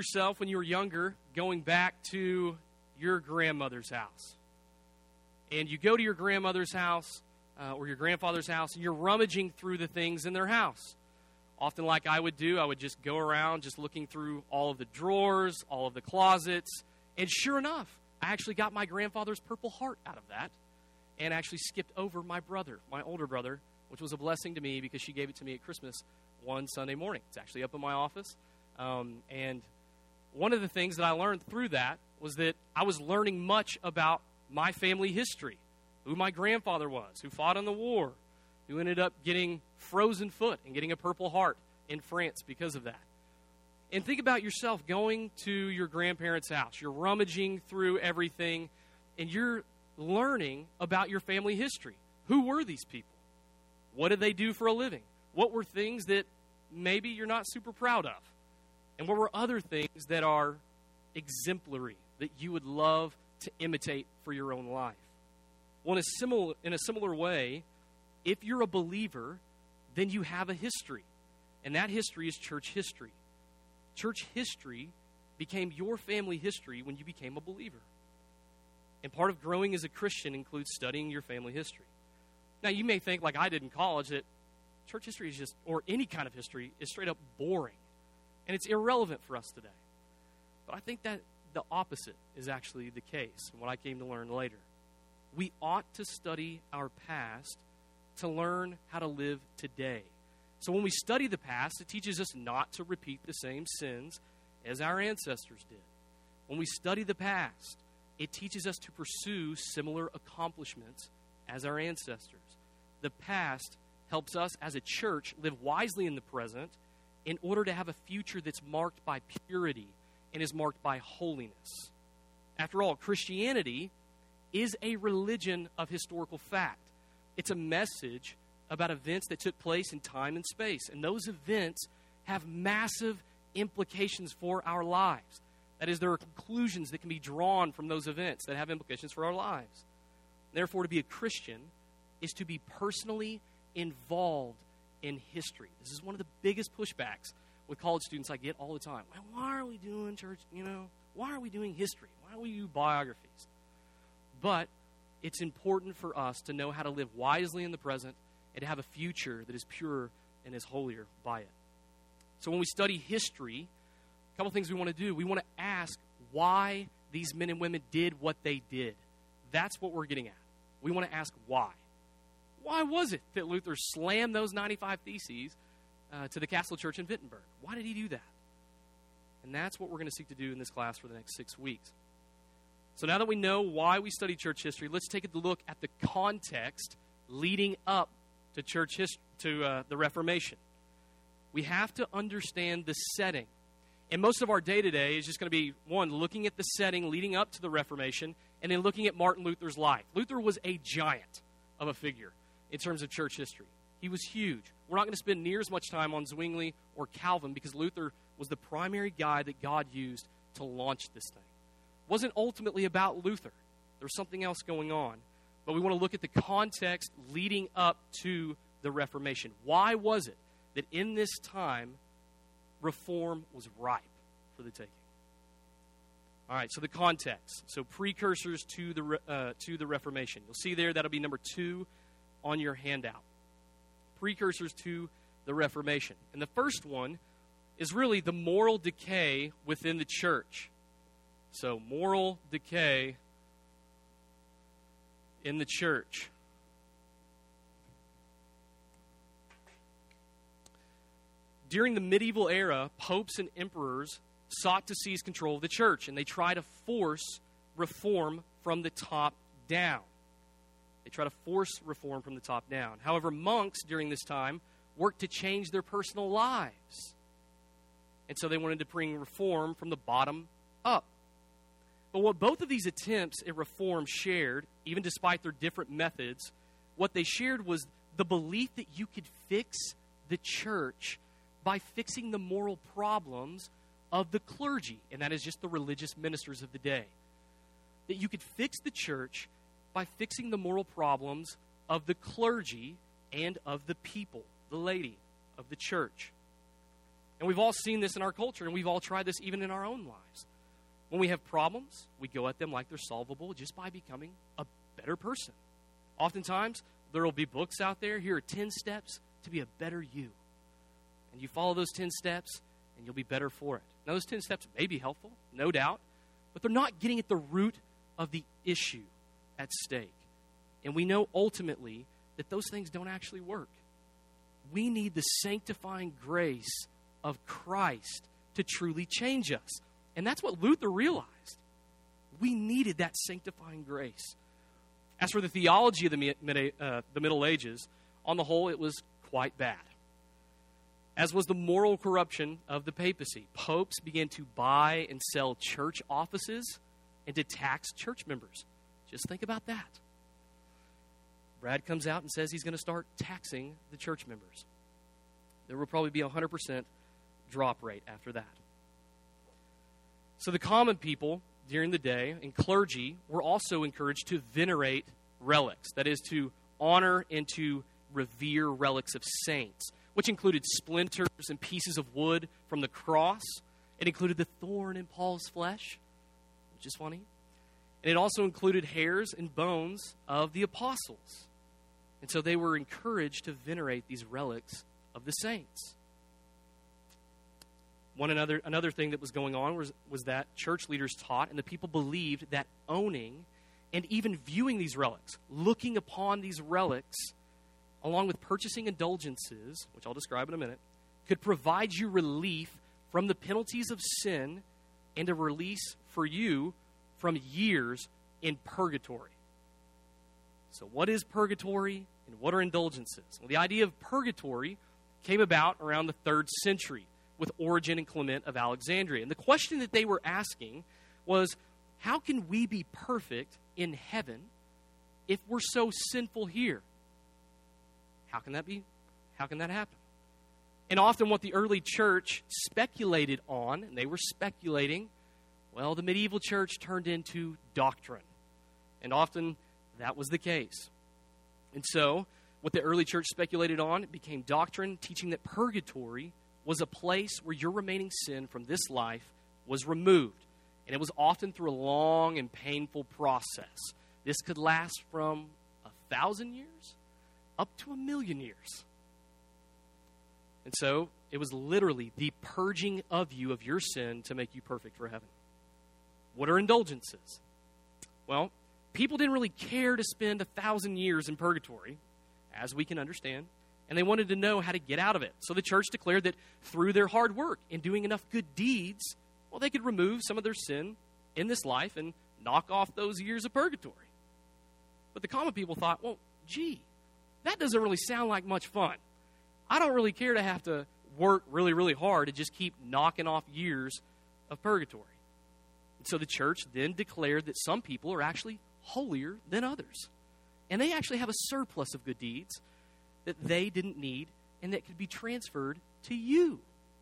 yourself when you were younger going back to your grandmother's house. And you go to your grandmother's house or your grandfather's house, and you're rummaging through the things in their house. Often like I would do, I would just go around just looking through all of the drawers, all of the closets. And sure enough, I actually got my grandfather's Purple Heart out of that and actually skipped over my brother, my older brother, which was a blessing to me because she gave it to me at Christmas one Sunday morning. It's actually up in my office. And one of the things that I learned through that was that I was learning much about my family history, who my grandfather was, who fought in the war, who ended up getting frozen foot and getting a Purple Heart in France because of that. And think about yourself going to your grandparents' house. You're rummaging through everything, and you're learning about your family history. Who were these people? What did they do for a living? What were things that maybe you're not super proud of? And what were other things that are exemplary, that you would love to imitate for your own life? Well, in a similar way, if you're a believer, then you have a history. And that history is church history. Church history became your family history when you became a believer. And part of growing as a Christian includes studying your family history. Now, you may think, like I did in college, that church history is just, or any kind of history, is straight up boring. And it's irrelevant for us today. But I think that the opposite is actually the case, and what I came to learn later. We ought to study our past to learn how to live today. So when we study the past, it teaches us not to repeat the same sins as our ancestors did. When we study the past, it teaches us to pursue similar accomplishments as our ancestors. The past helps us as a church live wisely in the present in order to have a future that's marked by purity and is marked by holiness. After all, Christianity is a religion of historical fact. It's a message about events that took place in time and space. And those events have massive implications for our lives. That is, there are conclusions that can be drawn from those events that have implications for our lives. Therefore, to be a Christian is to be personally involved in history. This is one of the biggest pushbacks with college students I get all the time. Well, why are we doing church, why are we doing history? Why don't we do biographies? But it's important for us to know how to live wisely in the present and to have a future that is pure and is holier by it. So when we study history, a couple things we want to do. We want to ask why these men and women did what they did. That's what we're getting at. We want to ask why. Why was it that Luther slammed those 95 Theses to the Castle Church in Wittenberg? Why did he do that? And that's what we're going to seek to do in this class for the next 6 weeks. So now that we know why we study church history, let's take a look at the context leading up to church history, to the Reformation. We have to understand the setting. And most of our day-to-day is just going to be, one, looking at the setting leading up to the Reformation, and then looking at Martin Luther's life. Luther was a giant of a figure in terms of church history. He was huge. We're not going to spend near as much time on Zwingli or Calvin because Luther was the primary guy that God used to launch this thing. It wasn't ultimately about Luther. There was something else going on. But we want to look at the context leading up to the Reformation. Why was it that in this time, reform was ripe for the taking? All right, so the context. So precursors to the Reformation. You'll see there, that'll be number 2 on your handout. Precursors to the Reformation. And the first one is really the moral decay within the church. So moral decay in the church. During the medieval era, popes and emperors sought to seize control of the church, and they try to force reform from the top down. They try to force reform from the top down. However, monks during this time worked to change their personal lives. And so they wanted to bring reform from the bottom up. But what both of these attempts at reform shared, even despite their different methods, what they shared was the belief that you could fix the church by fixing the moral problems of the clergy, and that is just the religious ministers of the day. That you could fix the church by fixing the moral problems of the clergy and of the people, the laity of the church. And we've all seen this in our culture, and we've all tried this even in our own lives. When we have problems, we go at them like they're solvable just by becoming a better person. Oftentimes, there will be books out there. Here are 10 steps to be a better you. And you follow those 10 steps, and you'll be better for it. Now, those 10 steps may be helpful, no doubt, but they're not getting at the root of the issue at stake. And we know ultimately that those things don't actually work. We need the sanctifying grace of Christ to truly change us. And that's what Luther realized. We needed that sanctifying grace. As for the theology of the Middle Ages, on the whole, it was quite bad. As was the moral corruption of the papacy. Popes began to buy and sell church offices and to tax church members. Just think about that. Brad comes out and says he's going to start taxing the church members. There will probably be a 100% drop rate after that. So the common people during the day and clergy were also encouraged to venerate relics. That is, to honor and to revere relics of saints, which included splinters and pieces of wood from the cross. It included the thorn in Paul's flesh, which is funny. And it also included hairs and bones of the apostles. And so they were encouraged to venerate these relics of the saints. Another thing that was going on was that church leaders taught, and the people believed, that owning and even viewing these relics, looking upon these relics, along with purchasing indulgences, which I'll describe in a minute, could provide you relief from the penalties of sin and a release for you from years in purgatory. So what is purgatory and what are indulgences? Well, the idea of purgatory came about around the 3rd century with Origen and Clement of Alexandria. And the question that they were asking was, how can we be perfect in heaven if we're so sinful here? How can that be? How can that happen? And often what the early church speculated on, and they were speculating, well, the medieval church turned into doctrine. And often that was the case. And so what the early church speculated on became doctrine, teaching that purgatory was a place where your remaining sin from this life was removed. And it was often through a long and painful process. This could last from 1,000 years up to 1,000,000 years. And so it was literally the purging of you of your sin to make you perfect for heaven. What are indulgences? Well, people didn't really care to spend 1,000 years in purgatory, as we can understand, and they wanted to know how to get out of it. So the church declared that through their hard work and doing enough good deeds, well, they could remove some of their sin in this life and knock off those years of purgatory. But the common people thought, well, gee, that doesn't really sound like much fun. I don't really care to have to work really, really hard to just keep knocking off years of purgatory. And so the church then declared that some people are actually holier than others. And they actually have a surplus of good deeds that they didn't need and that could be transferred to you.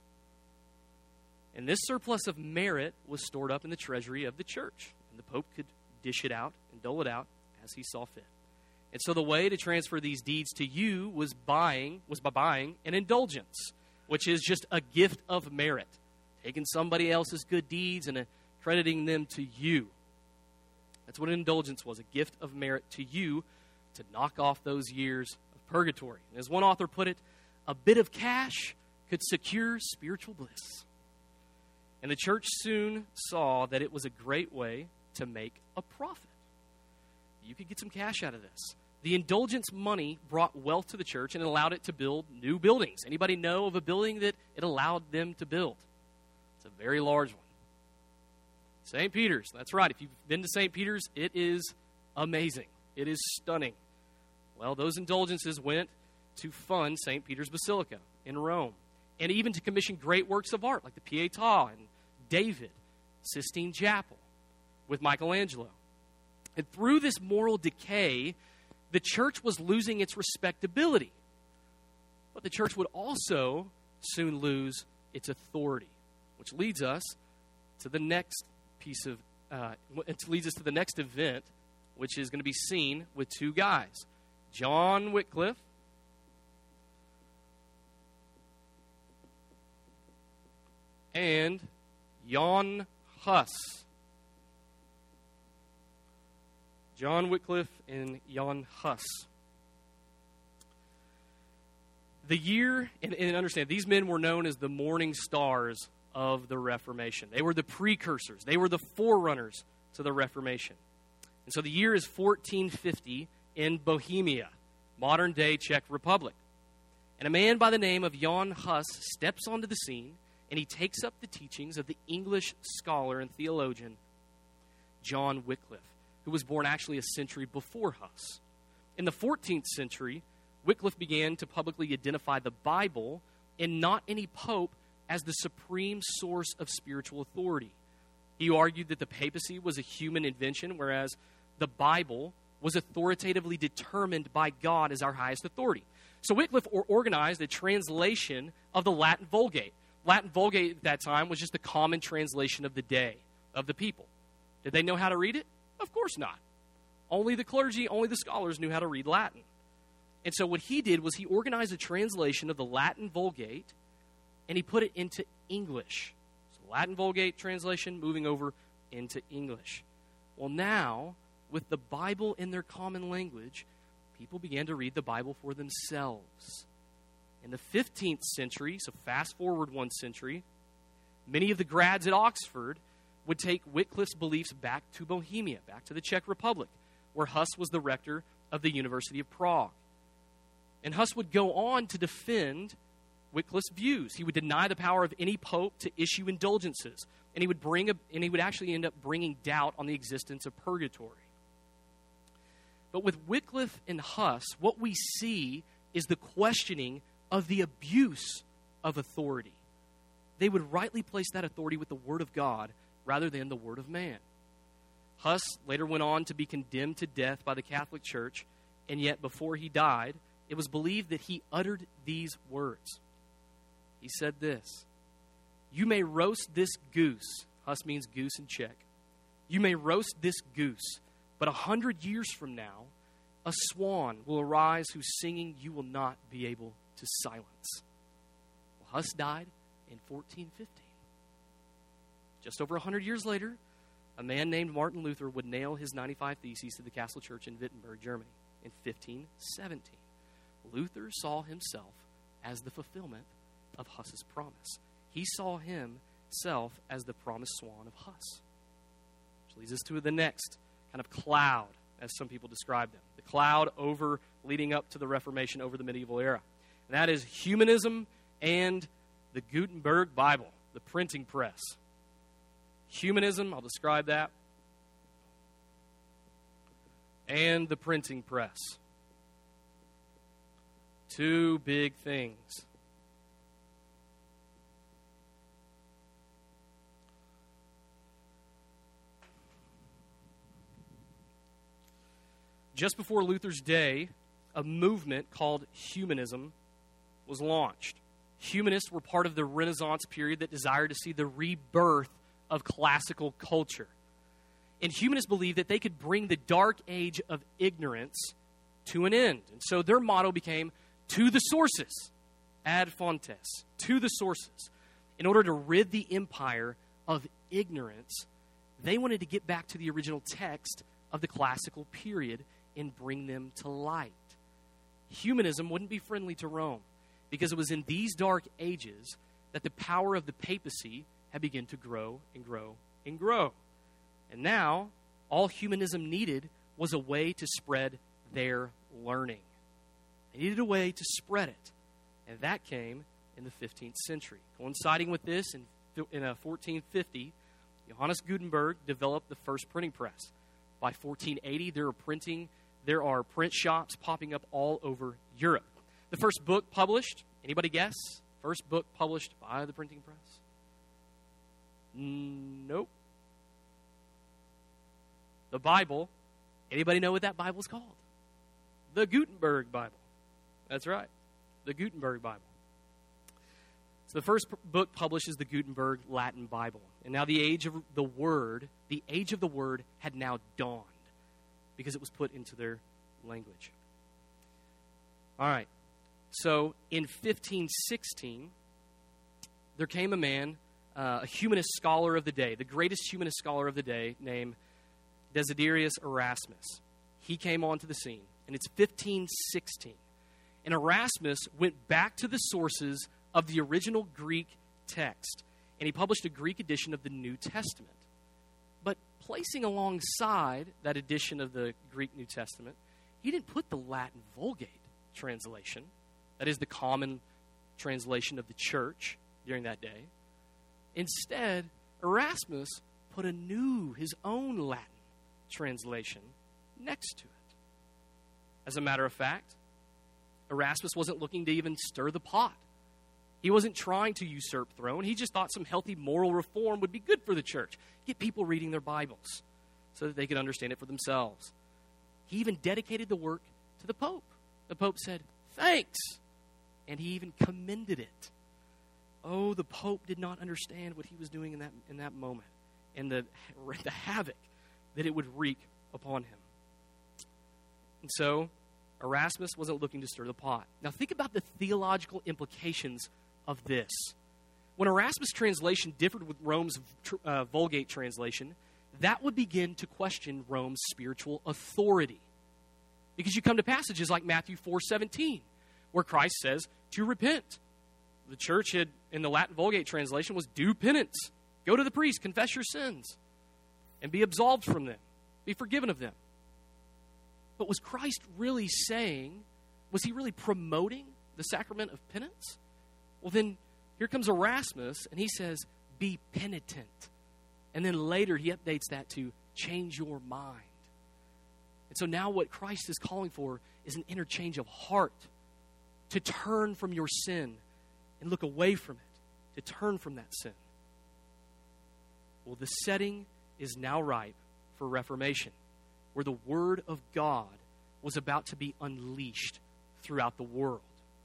And this surplus of merit was stored up in the treasury of the church. And the Pope could dish it out and dole it out as he saw fit. And so the way to transfer these deeds to you was by buying an indulgence, which is just a gift of merit, taking somebody else's good deeds and accrediting them to you. That's what an indulgence was, a gift of merit to you to knock off those years of purgatory. And as one author put it, a bit of cash could secure spiritual bliss. And the church soon saw that it was a great way to make a profit. You could get some cash out of this. The indulgence money brought wealth to the church and allowed it to build new buildings. Anybody know of a building that it allowed them to build? It's a very large one. St. Peter's. That's right. If you've been to St. Peter's, it is amazing. It is stunning. Well, those indulgences went to fund St. Peter's Basilica in Rome, and even to commission great works of art like the Pietà and David, Sistine Chapel with Michelangelo. And through this moral decay, the church was losing its respectability. But the church would also soon lose its authority, which leads us to the next leads us to the next event, which is going to be seen with two guys, John Wycliffe and Jan Hus. John Wycliffe and Jan Hus. The year, and understand, these men were known as the morning stars of the Reformation. They were the precursors. They were the forerunners to the Reformation. And so the year is 1450 in Bohemia, modern-day Czech Republic. And a man by the name of Jan Hus steps onto the scene, and he takes up the teachings of the English scholar and theologian John Wycliffe, who was born actually a century before Hus. In the 14th century, Wycliffe began to publicly identify the Bible and not any pope as the supreme source of spiritual authority. He argued that the papacy was a human invention, whereas the Bible was authoritatively determined by God as our highest authority. So Wycliffe organized a translation of the Latin Vulgate. Latin Vulgate at that time was just the common translation of the day, of the people. Did they know how to read it? Of course not. Only the clergy, only the scholars knew how to read Latin. And so what he did was he organized a translation of the Latin Vulgate, and he put it into English. So Latin Vulgate translation moving over into English. Well, now, with the Bible in their common language, people began to read the Bible for themselves. In the 15th century, so fast forward one century, many of the grads at Oxford would take Wycliffe's beliefs back to Bohemia, back to the Czech Republic, where Hus was the rector of the University of Prague. And Hus would go on to defend Wycliffe's views. He would deny the power of any pope to issue indulgences, and he would actually end up bringing doubt on the existence of purgatory. But with Wycliffe and Hus, what we see is the questioning of the abuse of authority. They would rightly place that authority with the Word of God rather than the Word of man. Hus later went on to be condemned to death by the Catholic Church, and yet before he died, it was believed that he uttered these words. He said this, "You may roast this goose." Hus means goose in Czech. "You may roast this goose, but 100 years from now, a swan will arise whose singing you will not be able to silence." Well, Hus died in 1415. Just over 100 years later, a man named Martin Luther would nail his 95 Theses to the Castle Church in Wittenberg, Germany, in 1517. Luther saw himself as the fulfillment of Huss's promise. He saw himself as the promised swan of Hus. Which leads us to the next kind of cloud, as some people describe them. The cloud over leading up to the Reformation, over the medieval era. And that is humanism and the Gutenberg Bible, the printing press. Humanism, I'll describe that, and the printing press. Two big things. Just before Luther's day, a movement called humanism was launched. Humanists were part of the Renaissance period that desired to see the rebirth of classical culture. And humanists believed that they could bring the dark age of ignorance to an end. And so their motto became, "To the sources," ad fontes, to the sources. In order to rid the empire of ignorance, they wanted to get back to the original text of the classical period and bring them to light. Humanism wouldn't be friendly to Rome because it was in these dark ages that the power of the papacy had begun to grow and grow and grow. And now, all humanism needed was a way to spread their learning. They needed a way to spread it. And that came in the 15th century. Coinciding with this, in 1450, Johannes Gutenberg developed the first printing press. By 1480, there are print shops popping up all over Europe. The first book published, anybody guess? First book published by the printing press? Nope. The Bible. Anybody know what that Bible's called? The Gutenberg Bible. That's right. The Gutenberg Bible. So the first book published is the Gutenberg Latin Bible. And now the age of the Word had now dawned because it was put into their language. All right. So in 1516, there came a man a humanist scholar of the day, the greatest humanist scholar of the day, named Desiderius Erasmus. He came onto the scene, and it's 1516. And Erasmus went back to the sources of the original Greek text, and he published a Greek edition of the New Testament. But placing alongside that edition of the Greek New Testament, he didn't put the Latin Vulgate translation, that is the common translation of the church during that day. Instead, Erasmus put his own Latin translation next to it. As a matter of fact, Erasmus wasn't looking to even stir the pot. He wasn't trying to usurp throne. He just thought some healthy moral reform would be good for the church. Get people reading their Bibles so that they could understand it for themselves. He even dedicated the work to the Pope. The Pope said, "Thanks," and he even commended it. Oh, the Pope did not understand what he was doing in that moment and the havoc that it would wreak upon him. And so, Erasmus wasn't looking to stir the pot. Now, think about the theological implications of this. When Erasmus' translation differed with Rome's Vulgate translation, that would begin to question Rome's spiritual authority. Because you come to passages like Matthew 4:17, where Christ says to repent. The church had, in the Latin Vulgate translation, was do penance. Go to the priest, confess your sins, and be absolved from them. Be forgiven of them. But was Christ really saying, was he really promoting the sacrament of penance? Well, then here comes Erasmus, and he says, be penitent. And then later he updates that to change your mind. And so now what Christ is calling for is an interchange of heart, to turn from your sin and look away from it, to turn from that sin. Well, the setting is now ripe for Reformation, where the Word of God was about to be unleashed throughout the world.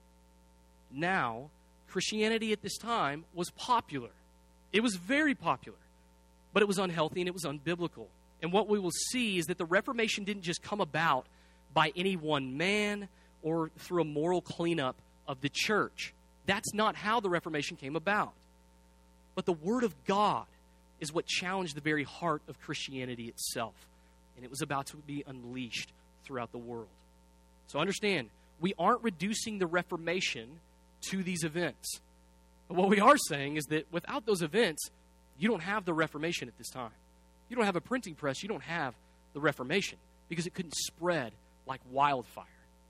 Now, Christianity at this time was popular. It was very popular, but it was unhealthy and it was unbiblical. And what we will see is that the Reformation didn't just come about by any one man or through a moral cleanup of the church. That's not how the Reformation came about. But the Word of God is what challenged the very heart of Christianity itself. And it was about to be unleashed throughout the world. So understand, we aren't reducing the Reformation to these events. But what we are saying is that without those events, you don't have the Reformation at this time. You don't have a printing press, you don't have the Reformation, because it couldn't spread like wildfire.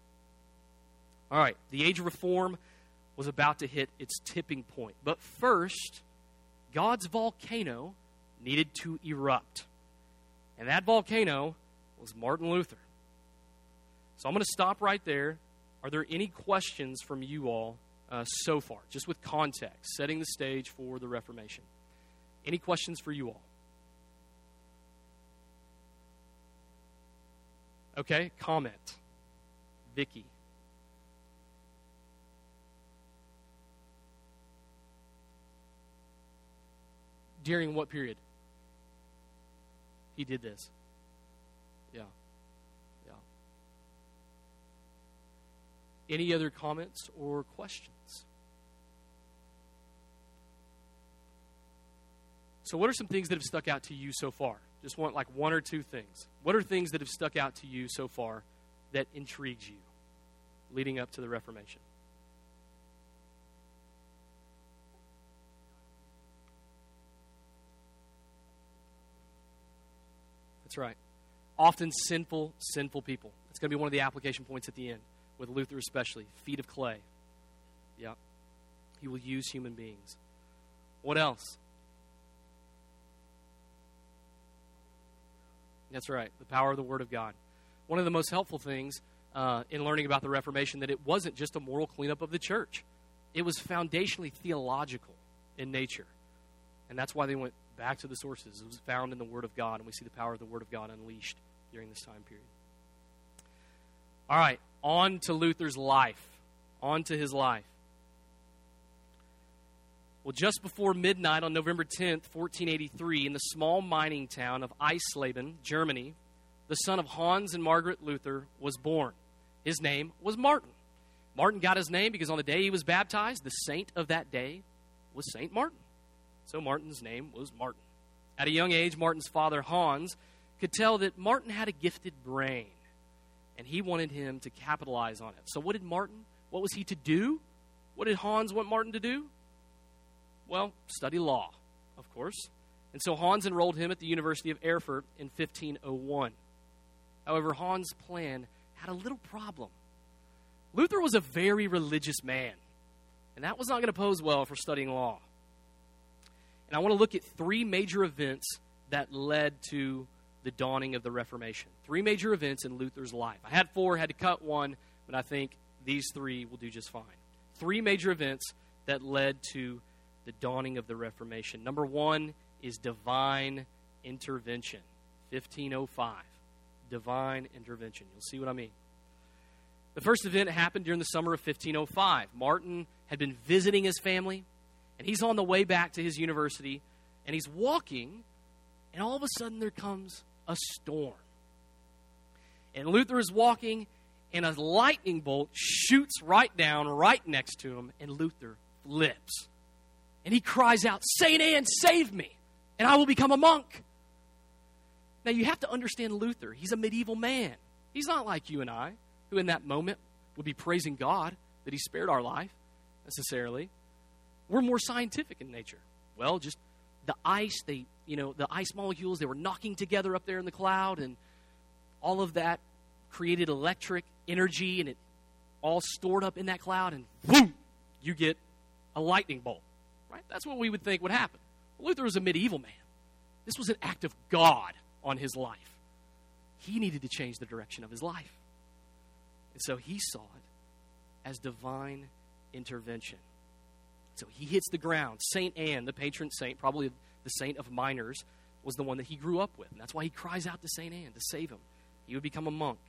All right, the age of reform was about to hit its tipping point. But first, God's volcano needed to erupt. And that volcano was Martin Luther. So I'm going to stop right there. Are there any questions from you all so far, just with context, setting the stage for the Reformation? Any questions for you all? Okay, comment. Vicky. During what period he did this? Yeah. Any other comments or questions? So what are some things that have stuck out to you so far? Just want like one or two things. What are things that have stuck out to you so far that intrigues you leading up to the Reformation? That's right. Often sinful people. It's going to be one of the application points at the end, with Luther especially. Feet of clay. Yeah. He will use human beings. What else? That's right. The power of the Word of God. One of the most helpful things in learning about the Reformation, that it wasn't just a moral cleanup of the church. It was foundationally theological in nature. And that's why they went back to the sources. It was found in the Word of God, and we see the power of the Word of God unleashed during this time period. All right, on to Luther's life. On to his life. Well, just before midnight on November 10th, 1483, in the small mining town of Eisleben, Germany, the son of Hans and Margaret Luther was born. His name was Martin. Martin got his name because on the day he was baptized, the saint of that day was Saint Martin. So Martin's name was Martin. At a young age, Martin's father, Hans, could tell that Martin had a gifted brain, and he wanted him to capitalize on it. So what was he to do? What did Hans want Martin to do? Well, study law, of course. And so Hans enrolled him at the University of Erfurt in 1501. However, Hans' plan had a little problem. Luther was a very religious man, and that was not going to pose well for studying law. And I want to look at three major events that led to the dawning of the Reformation. Three major events in Luther's life. I had four, had to cut one, but I think these three will do just fine. Three major events that led to the dawning of the Reformation. Number one is divine intervention. 1505. Divine intervention. You'll see what I mean. The first event happened during the summer of 1505. Martin had been visiting his family, and he's on the way back to his university, and he's walking, and all of a sudden there comes a storm. And Luther is walking, and a lightning bolt shoots right down right next to him, and Luther flips. And he cries out, "Saint Anne, save me, and I will become a monk." Now, you have to understand Luther. He's a medieval man. He's not like you and I, who in that moment would be praising God that he spared our life, necessarily. We're more scientific in nature. Well, just the ice, the ice molecules, they were knocking together up there in the cloud, and all of that created electric energy, and it all stored up in that cloud, and boom, you get a lightning bolt. Right? That's what we would think would happen. Luther was a medieval man. This was an act of God on his life. He needed to change the direction of his life. And so he saw it as divine intervention. So he hits the ground. Saint Anne, the patron saint, probably the saint of miners, was the one that he grew up with. And that's why he cries out to Saint Anne to save him. He would become a monk.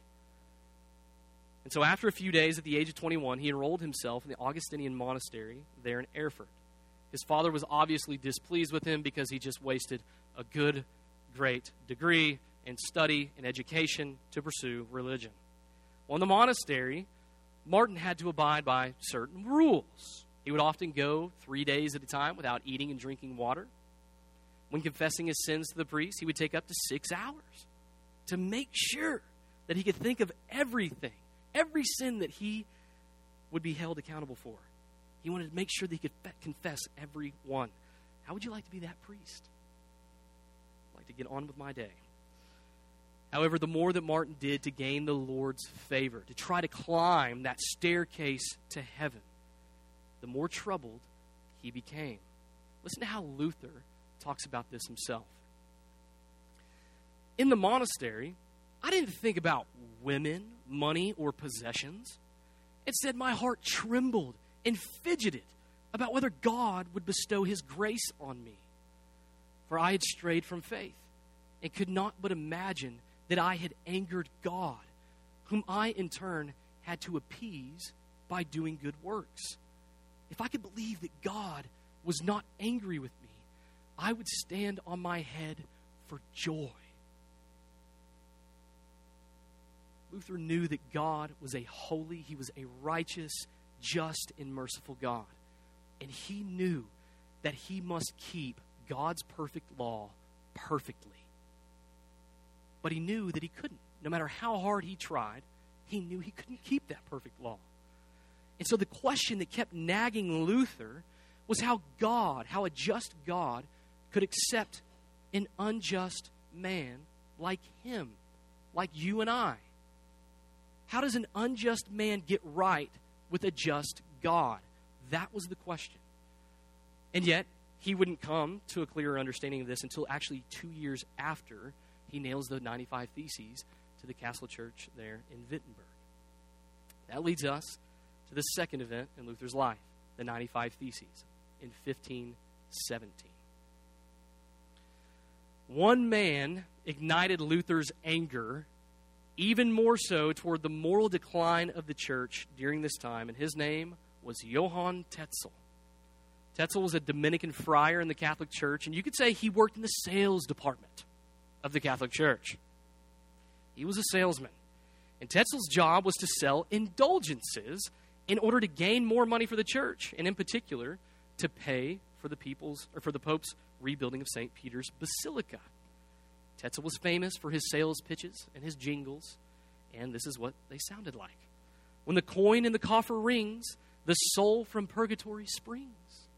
And so after a few days, at the age of 21, he enrolled himself in the Augustinian monastery there in Erfurt. His father was obviously displeased with him because he just wasted a good, great degree in study and education to pursue religion. Well, in the monastery, Martin had to abide by certain rules. He would often go 3 days at a time without eating and drinking water. When confessing his sins to the priest, he would take up to 6 hours to make sure that he could think of everything, every sin that he would be held accountable for. He wanted to make sure that he could confess every one. How would you like to be that priest? I'd like to get on with my day. However, the more that Martin did to gain the Lord's favor, to try to climb that staircase to heaven, the more troubled he became. Listen to how Luther talks about this himself. In the monastery, I didn't think about women, money, or possessions. Instead, my heart trembled and fidgeted about whether God would bestow his grace on me. For I had strayed from faith and could not but imagine that I had angered God, whom I in turn had to appease by doing good works. If I could believe that God was not angry with me, I would stand on my head for joy. Luther knew that God was a holy, he was a righteous, just, and merciful God. And he knew that he must keep God's perfect law perfectly. But he knew that he couldn't. No matter how hard he tried, he knew he couldn't keep that perfect law. And so the question that kept nagging Luther was how a just God could accept an unjust man like him, like you and I. How does an unjust man get right with a just God? That was the question. And yet, he wouldn't come to a clearer understanding of this until actually 2 years after he nails the 95 Theses to the Castle Church there in Wittenberg. That leads us to the second event in Luther's life, the 95 Theses, in 1517. One man ignited Luther's anger even more so toward the moral decline of the church during this time, and his name was Johann Tetzel. Tetzel was a Dominican friar in the Catholic Church, and you could say he worked in the sales department of the Catholic Church. He was a salesman, and Tetzel's job was to sell indulgences in order to gain more money for the church, and in particular, to pay for for the Pope's rebuilding of St. Peter's Basilica. Tetzel was famous for his sales pitches and his jingles, and this is what they sounded like. When the coin in the coffer rings, the soul from purgatory springs.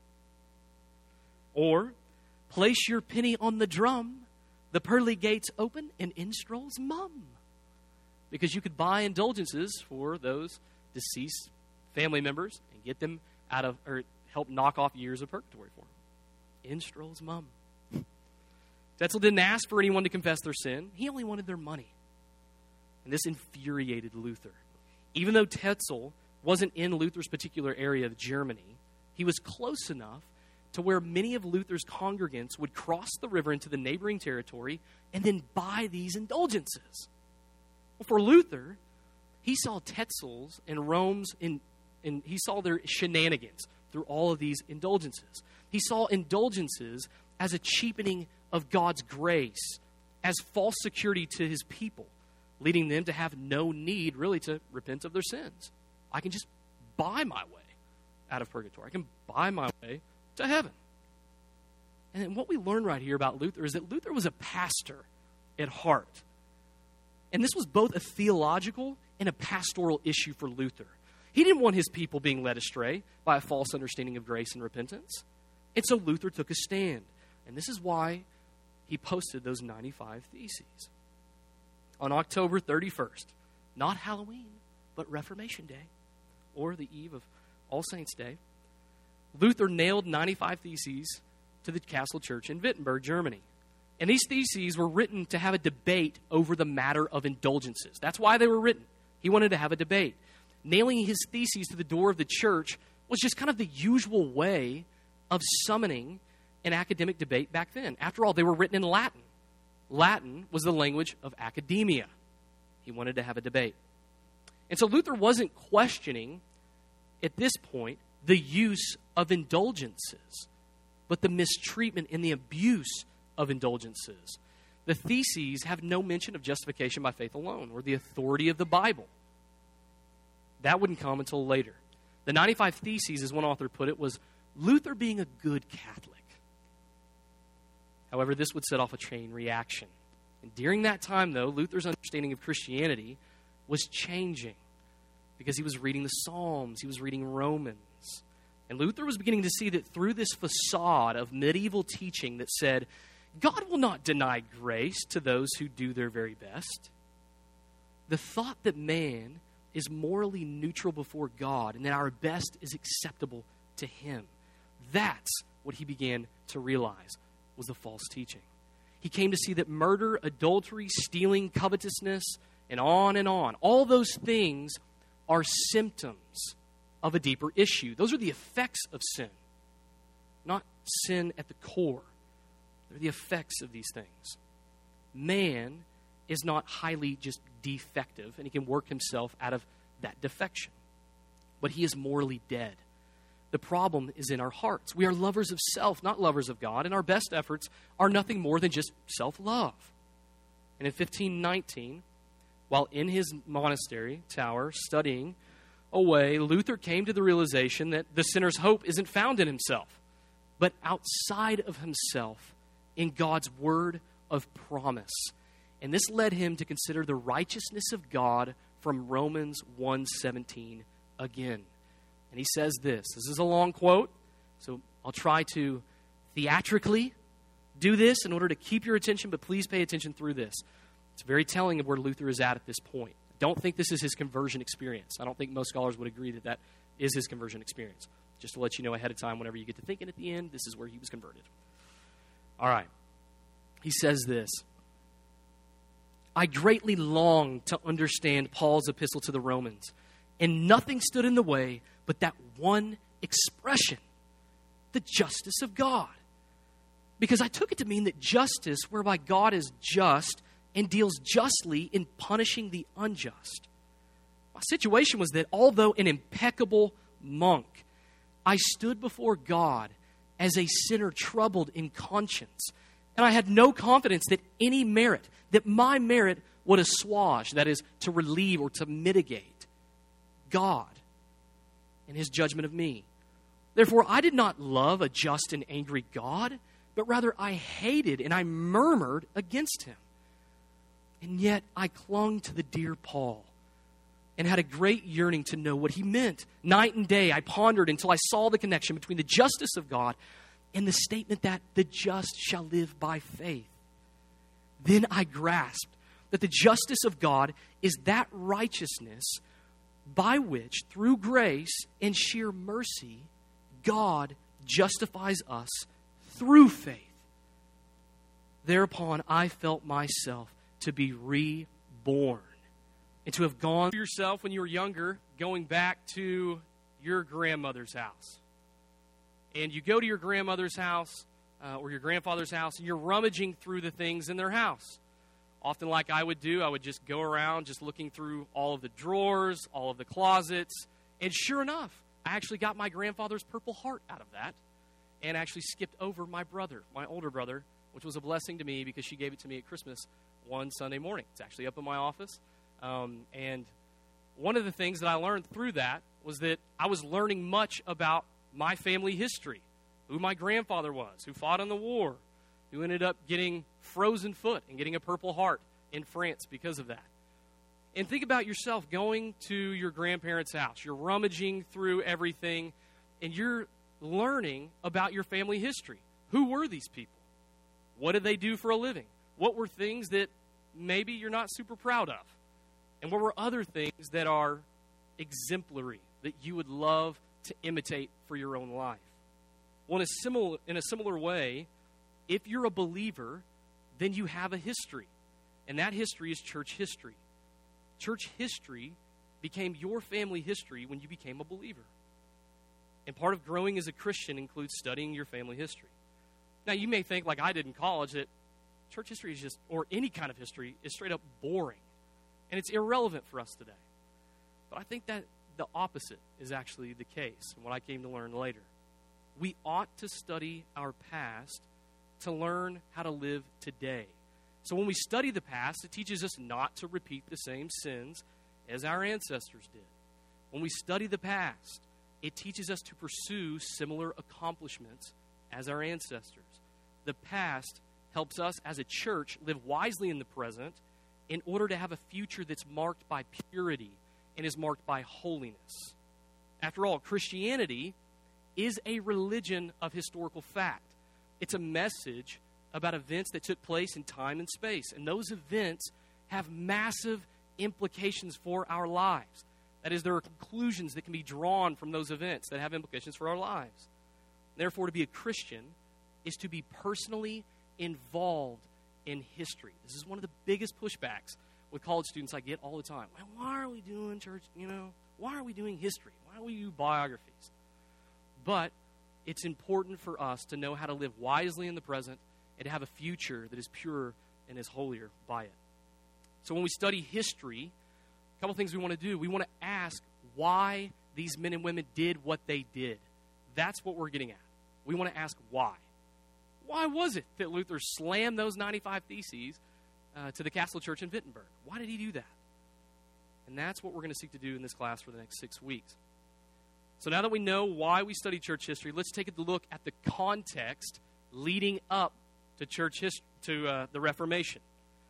Or, place your penny on the drum, the pearly gates open, and in strolls Mum. Because you could buy indulgences for those deceased family members and get them out of, or help knock off years of purgatory for them. In strolls Mum. Tetzel didn't ask for anyone to confess their sin. He only wanted their money. And this infuriated Luther. Even though Tetzel wasn't in Luther's particular area of Germany, he was close enough to where many of Luther's congregants would cross the river into the neighboring territory and then buy these indulgences. Well, for Luther, he saw Tetzel's and Rome's, he saw their shenanigans through all of these indulgences. He saw indulgences as a cheapening of God's grace, as false security to his people, leading them to have no need really to repent of their sins. I can just buy my way out of purgatory. I can buy my way to heaven. And what we learn right here about Luther is that Luther was a pastor at heart. And this was both a theological and a pastoral issue for Luther. He didn't want his people being led astray by a false understanding of grace and repentance. And so Luther took a stand. And this is why he posted those 95 Theses. On October 31st, not Halloween, but Reformation Day, or the eve of All Saints' Day, Luther nailed 95 Theses to the Castle Church in Wittenberg, Germany. And these theses were written to have a debate over the matter of indulgences. That's why they were written. He wanted to have a debate. Nailing his theses to the door of the church was just kind of the usual way of summoning an academic debate back then. After all, they were written in Latin. Latin was the language of academia. He wanted to have a debate. And so Luther wasn't questioning, at this point, the use of indulgences, but the mistreatment and the abuse of indulgences. The Theses have no mention of justification by faith alone or the authority of the Bible. That wouldn't come until later. The 95 Theses, as one author put it, was Luther being a good Catholic. However, this would set off a chain reaction. And during that time, though, Luther's understanding of Christianity was changing because he was reading the Psalms, he was reading Romans. And Luther was beginning to see that through this facade of medieval teaching that said, God will not deny grace to those who do their very best. The thought that man is morally neutral before God and that our best is acceptable to him, that's what he began to realize was the false teaching. He came to see that murder, adultery, stealing, covetousness, and on, all those things are symptoms of a deeper issue. Those are the effects of sin, not sin at the core. They're the effects of these things. Man is not highly just defective, and he can work himself out of that defection. But he is morally dead. The problem is in our hearts. We are lovers of self, not lovers of God, and our best efforts are nothing more than just self-love. And in 1519, while in his monastery tower studying away, Luther came to the realization that the sinner's hope isn't found in himself, but outside of himself in God's word of promise. And this led him to consider the righteousness of God from Romans 1:17 again. And he says this. This is a long quote, so I'll try to theatrically do this in order to keep your attention, but please pay attention through this. It's very telling of where Luther is at this point. I don't think this is his conversion experience. I don't think most scholars would agree that that is his conversion experience. Just to let you know ahead of time, whenever you get to thinking at the end, this is where he was converted. All right. He says this. I greatly longed to understand Paul's epistle to the Romans, and nothing stood in the way but that one expression, the justice of God. Because I took it to mean that justice, whereby God is just and deals justly in punishing the unjust. My situation was that although an impeccable monk, I stood before God as a sinner troubled in conscience, and I had no confidence that any merit, that my merit would assuage, that is, to relieve or to mitigate God and his judgment of me. Therefore, I did not love a just and angry God, but rather I hated and I murmured against him. And yet I clung to the dear Paul and had a great yearning to know what he meant. Night and day I pondered until I saw the connection between the justice of God and the statement that the just shall live by faith. Then I grasped that the justice of God is that righteousness by which, through grace and sheer mercy, God justifies us through faith. Thereupon I felt myself to be reborn and to have gone through yourself when you were younger, going back to your grandmother's house. And you go to your grandmother's house or your grandfather's house, and you're rummaging through the things in their house. Often, like I would do, I would just go around just looking through all of the drawers, all of the closets, and sure enough, I actually got my grandfather's Purple Heart out of that and actually skipped over my brother, my older brother, which was a blessing to me because she gave it to me at Christmas one Sunday morning. It's actually up in my office. And one of the things that I learned through that was that I was learning much about my family history, who my grandfather was, who fought in the war, who ended up getting frozen foot and getting a Purple Heart in France because of that. And think about yourself going to your grandparents' house. You're rummaging through everything, and you're learning about your family history. Who were these people? What did they do for a living? What were things that maybe you're not super proud of? And what were other things that are exemplary, that you would love to imitate for your own life? Well, in a similar way, if you're a believer, then you have a history. And that history is church history. Church history became your family history when you became a believer. And part of growing as a Christian includes studying your family history. Now, you may think, like I did in college, that church history is just, or any kind of history, is straight up boring. And it's irrelevant for us today. But I think that the opposite is actually the case, and what I came to learn later. We ought to study our past to learn how to live today. So when we study the past, it teaches us not to repeat the same sins as our ancestors did. When we study the past, it teaches us to pursue similar accomplishments as our ancestors. The past helps us as a church live wisely in the present in order to have a future that's marked by purity and is marked by holiness. After all, Christianity is a religion of historical fact. It's a message about events that took place in time and space. And those events have massive implications for our lives. That is, there are conclusions that can be drawn from those events that have implications for our lives. Therefore, to be a Christian is to be personally involved in history. This is one of the biggest pushbacks with college students I get all the time. Well, why are we doing church, why are we doing history? Why do we do biographies? But it's important for us to know how to live wisely in the present and to have a future that is pure and is holier by it. So when we study history, a couple things we want to do. We want to ask why these men and women did what they did. That's what we're getting at. We want to ask why. Why was it that Luther slammed those 95 Theses to the Castle Church in Wittenberg? Why did he do that? And that's what we're going to seek to do in this class for the next 6 weeks. So now that we know why we study church history, let's take a look at the context leading up to church history, to the Reformation.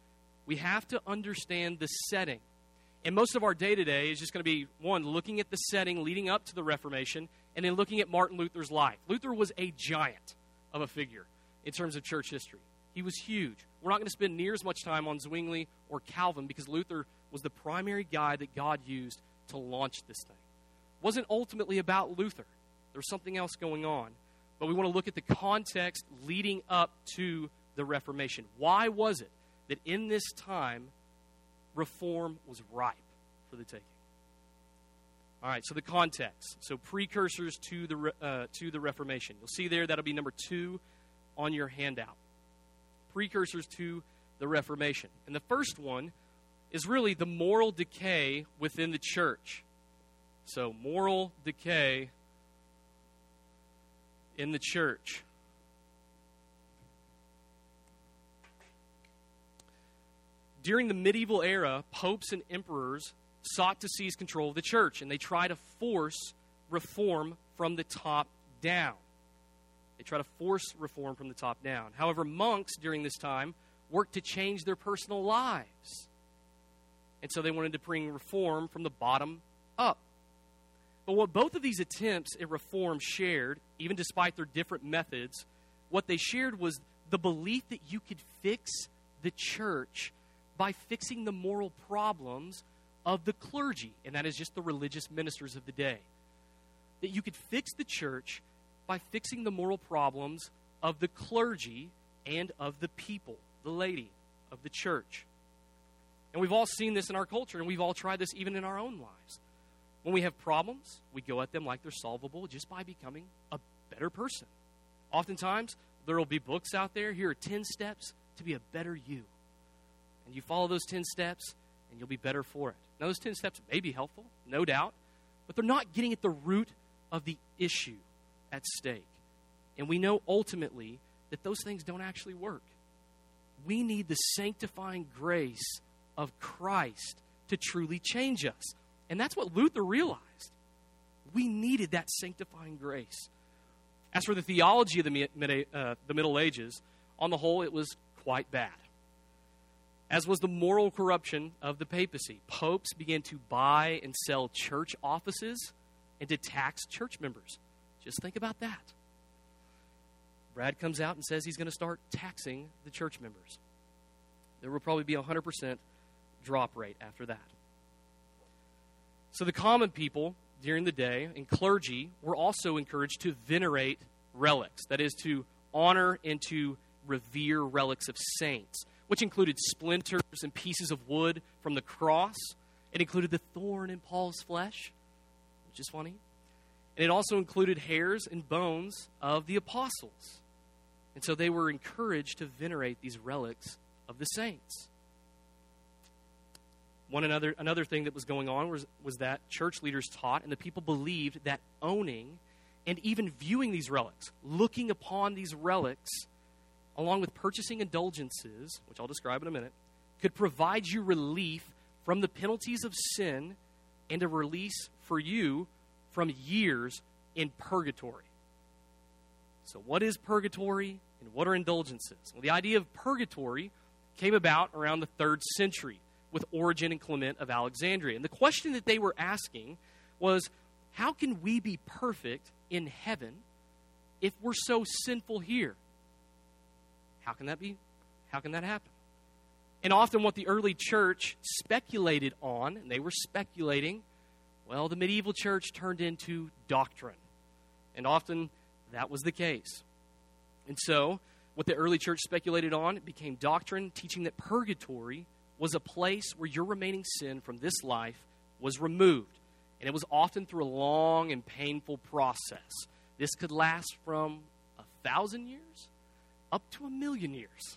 We have to understand the setting. And most of our day-to-day is just going to be, one, looking at the setting leading up to the Reformation, and then looking at Martin Luther's life. Luther was a giant of a figure in terms of church history. He was huge. We're not going to spend near as much time on Zwingli or Calvin because Luther was the primary guy that God used to launch this thing. It wasn't ultimately about Luther. There's something else going on. But we want to look at the context leading up to the Reformation. Why was it that in this time, reform was ripe for the taking? All right, so the context. So precursors to the Reformation. You'll see there, that'll be number 2 on your handout. Precursors to the Reformation. And the first one is really the moral decay within the church. So moral decay in the church. During the medieval era, popes and emperors sought to seize control of the church, and they tried to force reform from the top down. They try to force reform from the top down. However, monks during this time worked to change their personal lives. And so they wanted to bring reform from the bottom up. But what both of these attempts at reform shared, even despite their different methods, what they shared was the belief that you could fix the church by fixing the moral problems of the clergy, and that is just the religious ministers of the day. That you could fix the church by fixing the moral problems of the clergy and of the people, the laity of the church. And we've all seen this in our culture, and we've all tried this even in our own lives. When we have problems, we go at them like they're solvable just by becoming a better person. Oftentimes, there will be books out there. Here are 10 steps to be a better you. And you follow those 10 steps, and you'll be better for it. Now, those 10 steps may be helpful, no doubt, but they're not getting at the root of the issue at stake. And we know ultimately that those things don't actually work. We need the sanctifying grace of Christ to truly change us. And that's what Luther realized. We needed that sanctifying grace. As for the theology of the Middle Ages, on the whole, it was quite bad. As was the moral corruption of the papacy. Popes began to buy and sell church offices and to tax church members. Just think about that. Brad comes out and says he's going to start taxing the church members. There will probably be a 100% drop rate after that. So the common people during the day and clergy were also encouraged to venerate relics. That is, to honor and to revere relics of saints, which included splinters and pieces of wood from the cross. It included the thorn in Paul's flesh, which is funny. And it also included hairs and bones of the apostles. And so they were encouraged to venerate these relics of the saints. Another thing that was going on was that church leaders taught, and the people believed, that owning and even viewing these relics, looking upon these relics, along with purchasing indulgences, which I'll describe in a minute, could provide you relief from the penalties of sin and a release for you from years in purgatory. So what is purgatory and what are indulgences? Well, the idea of purgatory came about around the 3rd century with Origen and Clement of Alexandria. And the question that they were asking was, how can we be perfect in heaven if we're so sinful here? How can that be? How can that happen? And often what the early church speculated on, and they were speculating, well, the medieval church turned into doctrine. And often that was the case. And so what the early church speculated on, it became doctrine, teaching that purgatory was a place where your remaining sin from this life was removed. And it was often through a long and painful process. This could last from 1,000 years up to 1,000,000 years.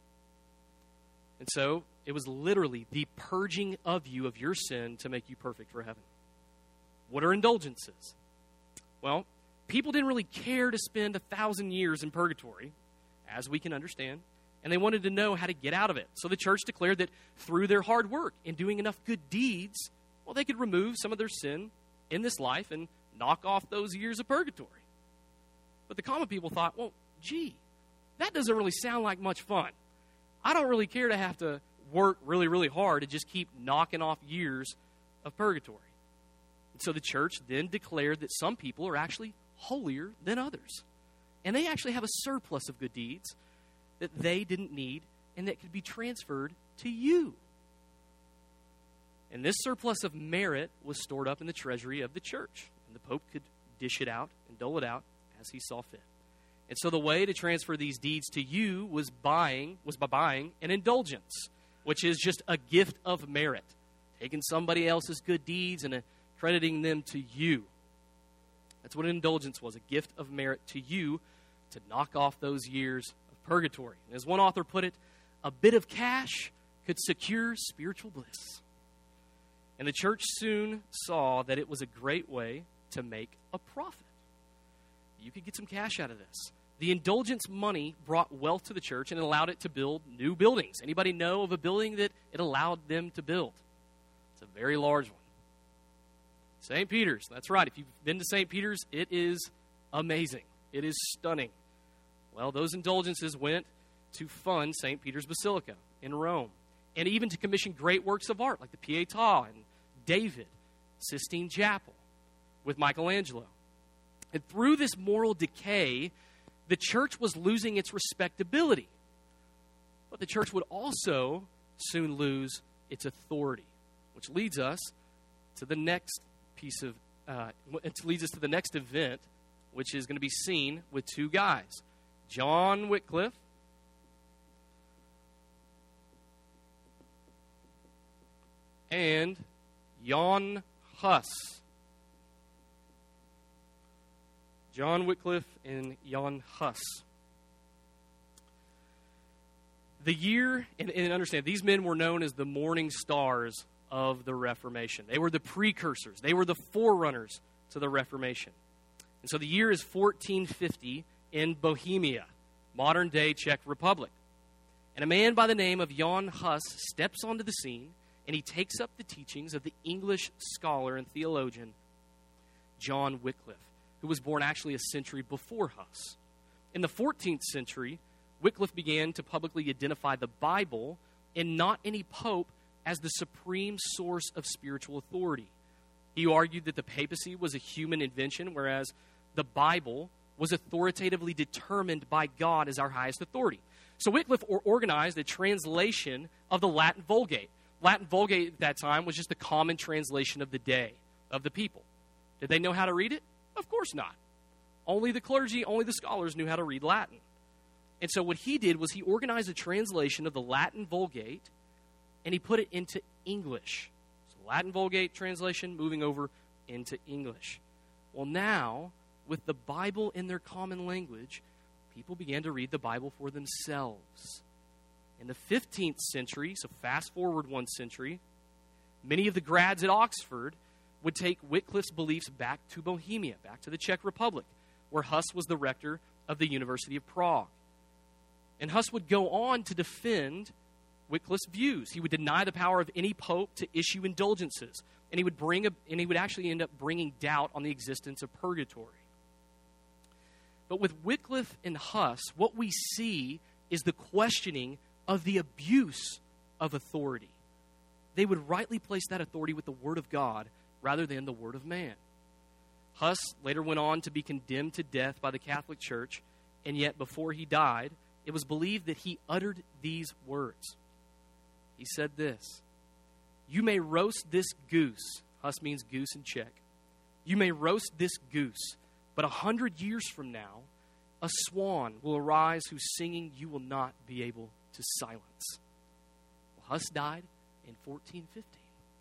And so it was literally the purging of you of your sin to make you perfect for heaven. What are indulgences? Well, people didn't really care to spend 1,000 years in purgatory, as we can understand, and they wanted to know how to get out of it. So the church declared that through their hard work and doing enough good deeds, well, they could remove some of their sin in this life and knock off those years of purgatory. But the common people thought, well, gee, that doesn't really sound like much fun. I don't really care to have to work really, really hard to just keep knocking off years of purgatory. And so the church then declared that some people are actually holier than others. And they actually have a surplus of good deeds that they didn't need and that could be transferred to you. And this surplus of merit was stored up in the treasury of the church. And the Pope could dish it out and dole it out as he saw fit. And so the way to transfer these deeds to you was by buying an indulgence, which is just a gift of merit, taking somebody else's good deeds and accrediting them to you. That's what an indulgence was, a gift of merit to you to knock off those years of purgatory. And as one author put it, a bit of cash could secure spiritual bliss. And the church soon saw that it was a great way to make a profit. You could get some cash out of this. The indulgence money brought wealth to the church and allowed it to build new buildings. Anybody know of a building that it allowed them to build? It's a very large one. St. Peter's, that's right. If you've been to St. Peter's, it is amazing. It is stunning. Well, those indulgences went to fund St. Peter's Basilica in Rome, and even to commission great works of art like the Pietà and David, Sistine Chapel with Michelangelo. And through this moral decay, the church was losing its respectability. But the church would also soon lose its authority, which leads us to the next to the next event, which is going to be seen with two guys, John Wycliffe and Jan Hus. John Wycliffe and Jan Hus. The year, and understand, these men were known as the morning stars of the Reformation. They were the precursors. They were the forerunners to the Reformation. And so the year is 1450 in Bohemia, modern-day Czech Republic. And a man by the name of Jan Hus steps onto the scene, and he takes up the teachings of the English scholar and theologian John Wycliffe, who was born actually a century before Hus. In the 14th century, Wycliffe began to publicly identify the Bible and not any pope as the supreme source of spiritual authority. He argued that the papacy was a human invention, whereas the Bible was authoritatively determined by God as our highest authority. So Wycliffe organized a translation of the Latin Vulgate. Latin Vulgate at that time was just the common translation of the day, of the people. Did they know how to read it? Of course not. Only the clergy, only the scholars knew how to read Latin. And so what he did was he organized a translation of the Latin Vulgate, and he put it into English. So Latin Vulgate translation moving over into English. Well, now, with the Bible in their common language, people began to read the Bible for themselves. In the 15th century, so fast forward one century, many of the grads at Oxford would take Wycliffe's beliefs back to Bohemia, back to the Czech Republic, where Hus was the rector of the University of Prague. And Hus would go on to defend Wycliffe's views. He would deny the power of any pope to issue indulgences, and he would actually end up bringing doubt on the existence of purgatory. But with Wycliffe and Hus, what we see is the questioning of the abuse of authority. They would rightly place that authority with the Word of God rather than the Word of man. Hus later went on to be condemned to death by the Catholic Church, and yet before he died, it was believed that he uttered these words. He said this, "You may roast this goose." Hus means goose in Czech. "You may roast this goose, but 100 years from now, a swan will arise whose singing you will not be able to silence." Well, Hus died in 1415.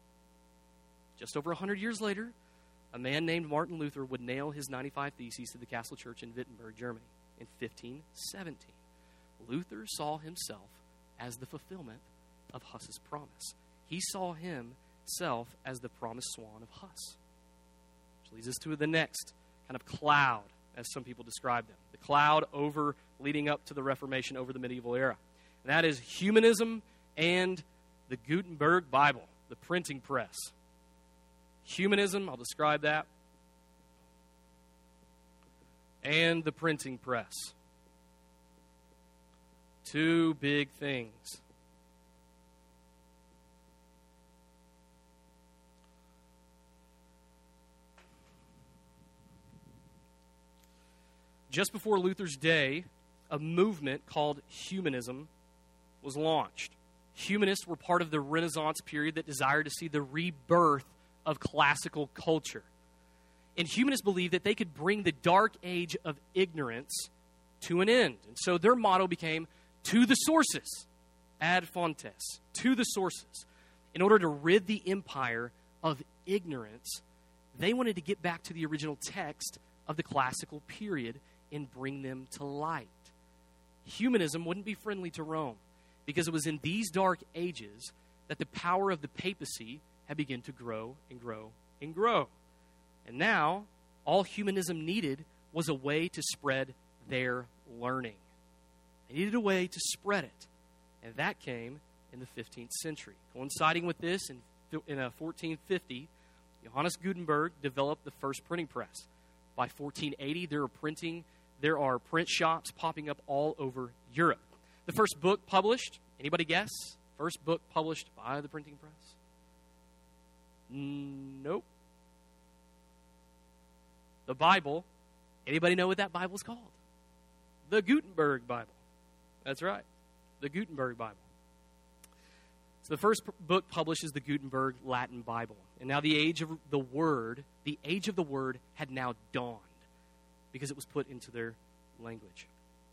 Just over 100 years later, a man named Martin Luther would nail his 95 Theses to the Castle Church in Wittenberg, Germany in 1517. Luther saw himself as the fulfillment of Huss's promise. He saw himself as the promised swan of Hus. Which leads us to the next kind of cloud, as some people describe them. The cloud over leading up to the Reformation, over the medieval era. And that is humanism and the Gutenberg Bible, the printing press. Humanism, I'll describe that, and the printing press. Two big things. Just before Luther's day, a movement called humanism was launched. Humanists were part of the Renaissance period that desired to see the rebirth of classical culture. And humanists believed that they could bring the dark age of ignorance to an end. And so their motto became, "To the sources," ad fontes, to the sources. In order to rid the empire of ignorance, they wanted to get back to the original text of the classical period and bring them to light. Humanism wouldn't be friendly to Rome because it was in these dark ages that the power of the papacy had begun to grow and grow and grow. And now, all humanism needed was a way to spread their learning. They needed a way to spread it. And that came in the 15th century. Coinciding with this, in 1450, Johannes Gutenberg developed the first printing press. By 1480, there are print shops popping up all over Europe. The first book published, anybody guess? First book published by the printing press? Nope. The Bible. Anybody know what that Bible's called? The Gutenberg Bible. That's right. The Gutenberg Bible. So the first book published is the Gutenberg Latin Bible. And now the age of the Word had now dawned because it was put into their language.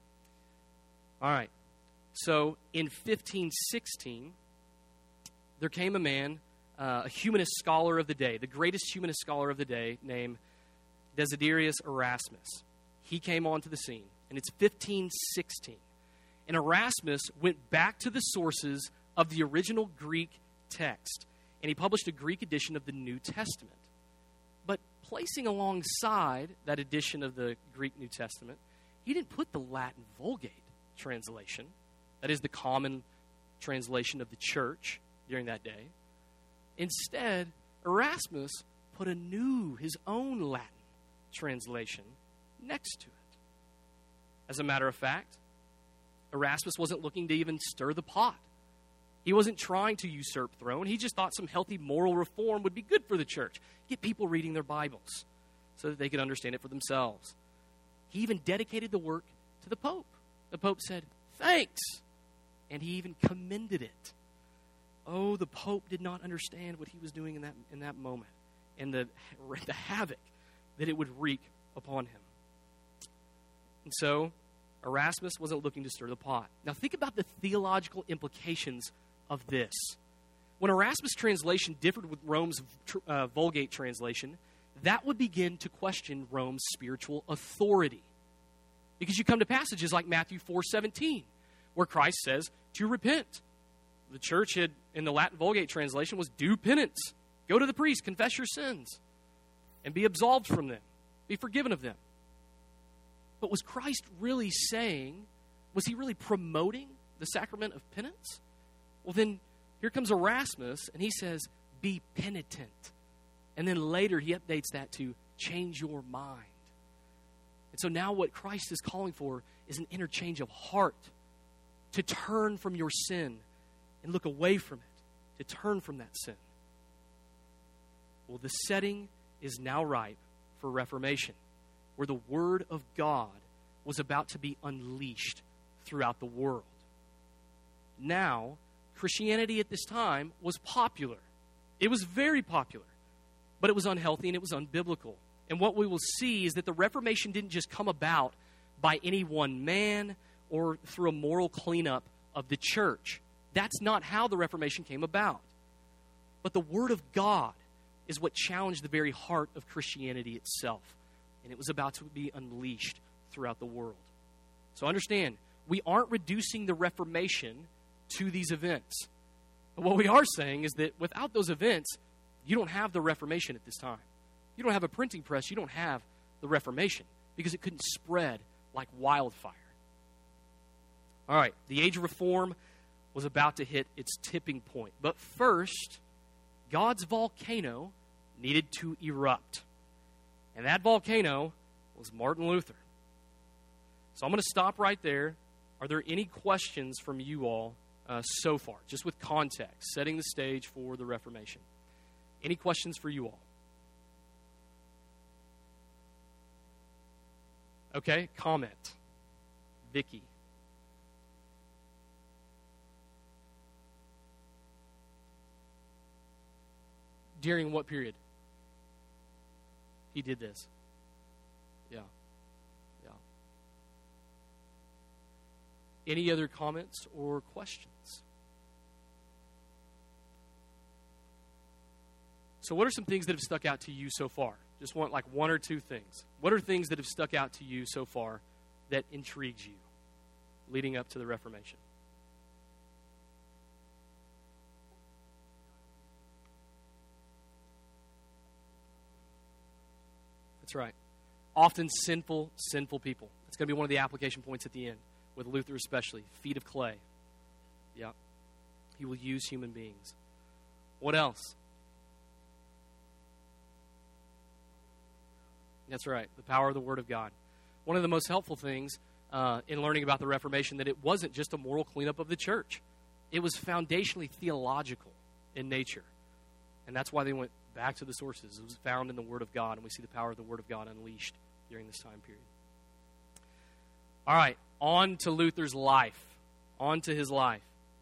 All right. So in 1516, there came a man, a humanist scholar of the day, the greatest humanist scholar of the day, named Desiderius Erasmus. He came onto the scene, and it's 1516. And Erasmus went back to the sources of the original Greek text, and he published a Greek edition of the New Testament. But placing alongside that edition of the Greek New Testament, he didn't put the Latin Vulgate translation, that is the common translation of the church during that day. Instead, Erasmus put his own Latin translation next to it. As a matter of fact, Erasmus wasn't looking to even stir the pot. He wasn't trying to usurp throne. He just thought some healthy moral reform would be good for the church. Get people reading their Bibles so that they could understand it for themselves. He even dedicated the work to the Pope. The Pope said, "Thanks." And he even commended it. Oh, the Pope did not understand what he was doing in that moment and the havoc that it would wreak upon him. And so, Erasmus wasn't looking to stir the pot. Now think about the theological implications of this. When Erasmus' translation differed with Rome's Vulgate translation, that would begin to question Rome's spiritual authority. Because you come to passages like Matthew 4:17, where Christ says to repent. The church had, in the Latin Vulgate translation, was do penance. Go to the priest, confess your sins, and be absolved from them. Be forgiven of them. But was Christ really was he really promoting the sacrament of penance? Well, then here comes Erasmus, and he says, be penitent. And then later he updates that to change your mind. And so now what Christ is calling for is an interchange of heart, to turn from your sin and look away from it, to turn from that sin. Well, the setting is now ripe for Reformation, where the Word of God was about to be unleashed throughout the world. Now, Christianity at this time was popular. It was very popular, but it was unhealthy and it was unbiblical. And what we will see is that the Reformation didn't just come about by any one man or through a moral cleanup of the church. That's not how the Reformation came about. But the Word of God is what challenged the very heart of Christianity itself. And it was about to be unleashed throughout the world. So understand, we aren't reducing the Reformation to these events. But what we are saying is that without those events, you don't have the Reformation at this time. You don't have a printing press, you don't have the Reformation, because it couldn't spread like wildfire. All right, the age of reform was about to hit its tipping point. But first, God's volcano needed to erupt. And that volcano was Martin Luther. So I'm going to stop right there. Are there any questions from you all so far, just with context, setting the stage for the Reformation? Any questions for you all? Okay, comment. Vicky. During what period? He did this. Yeah. Any other comments or questions? So what are some things that have stuck out to you so far? Just want like one or two things. What are things that have stuck out to you so far that intrigues you leading up to the Reformation? That's right. Often sinful people. That's going to be one of the application points at the end, with Luther especially. Feet of clay. Yeah. He will use human beings. What else? That's right, the power of the Word of God. One of the most helpful things in learning about the Reformation, that it wasn't just a moral cleanup of the church. It was foundationally theological in nature. And that's why they went back to the sources. It was found in the Word of God, and we see the power of the Word of God unleashed during this time period. All right, on to Luther's life. On to his life.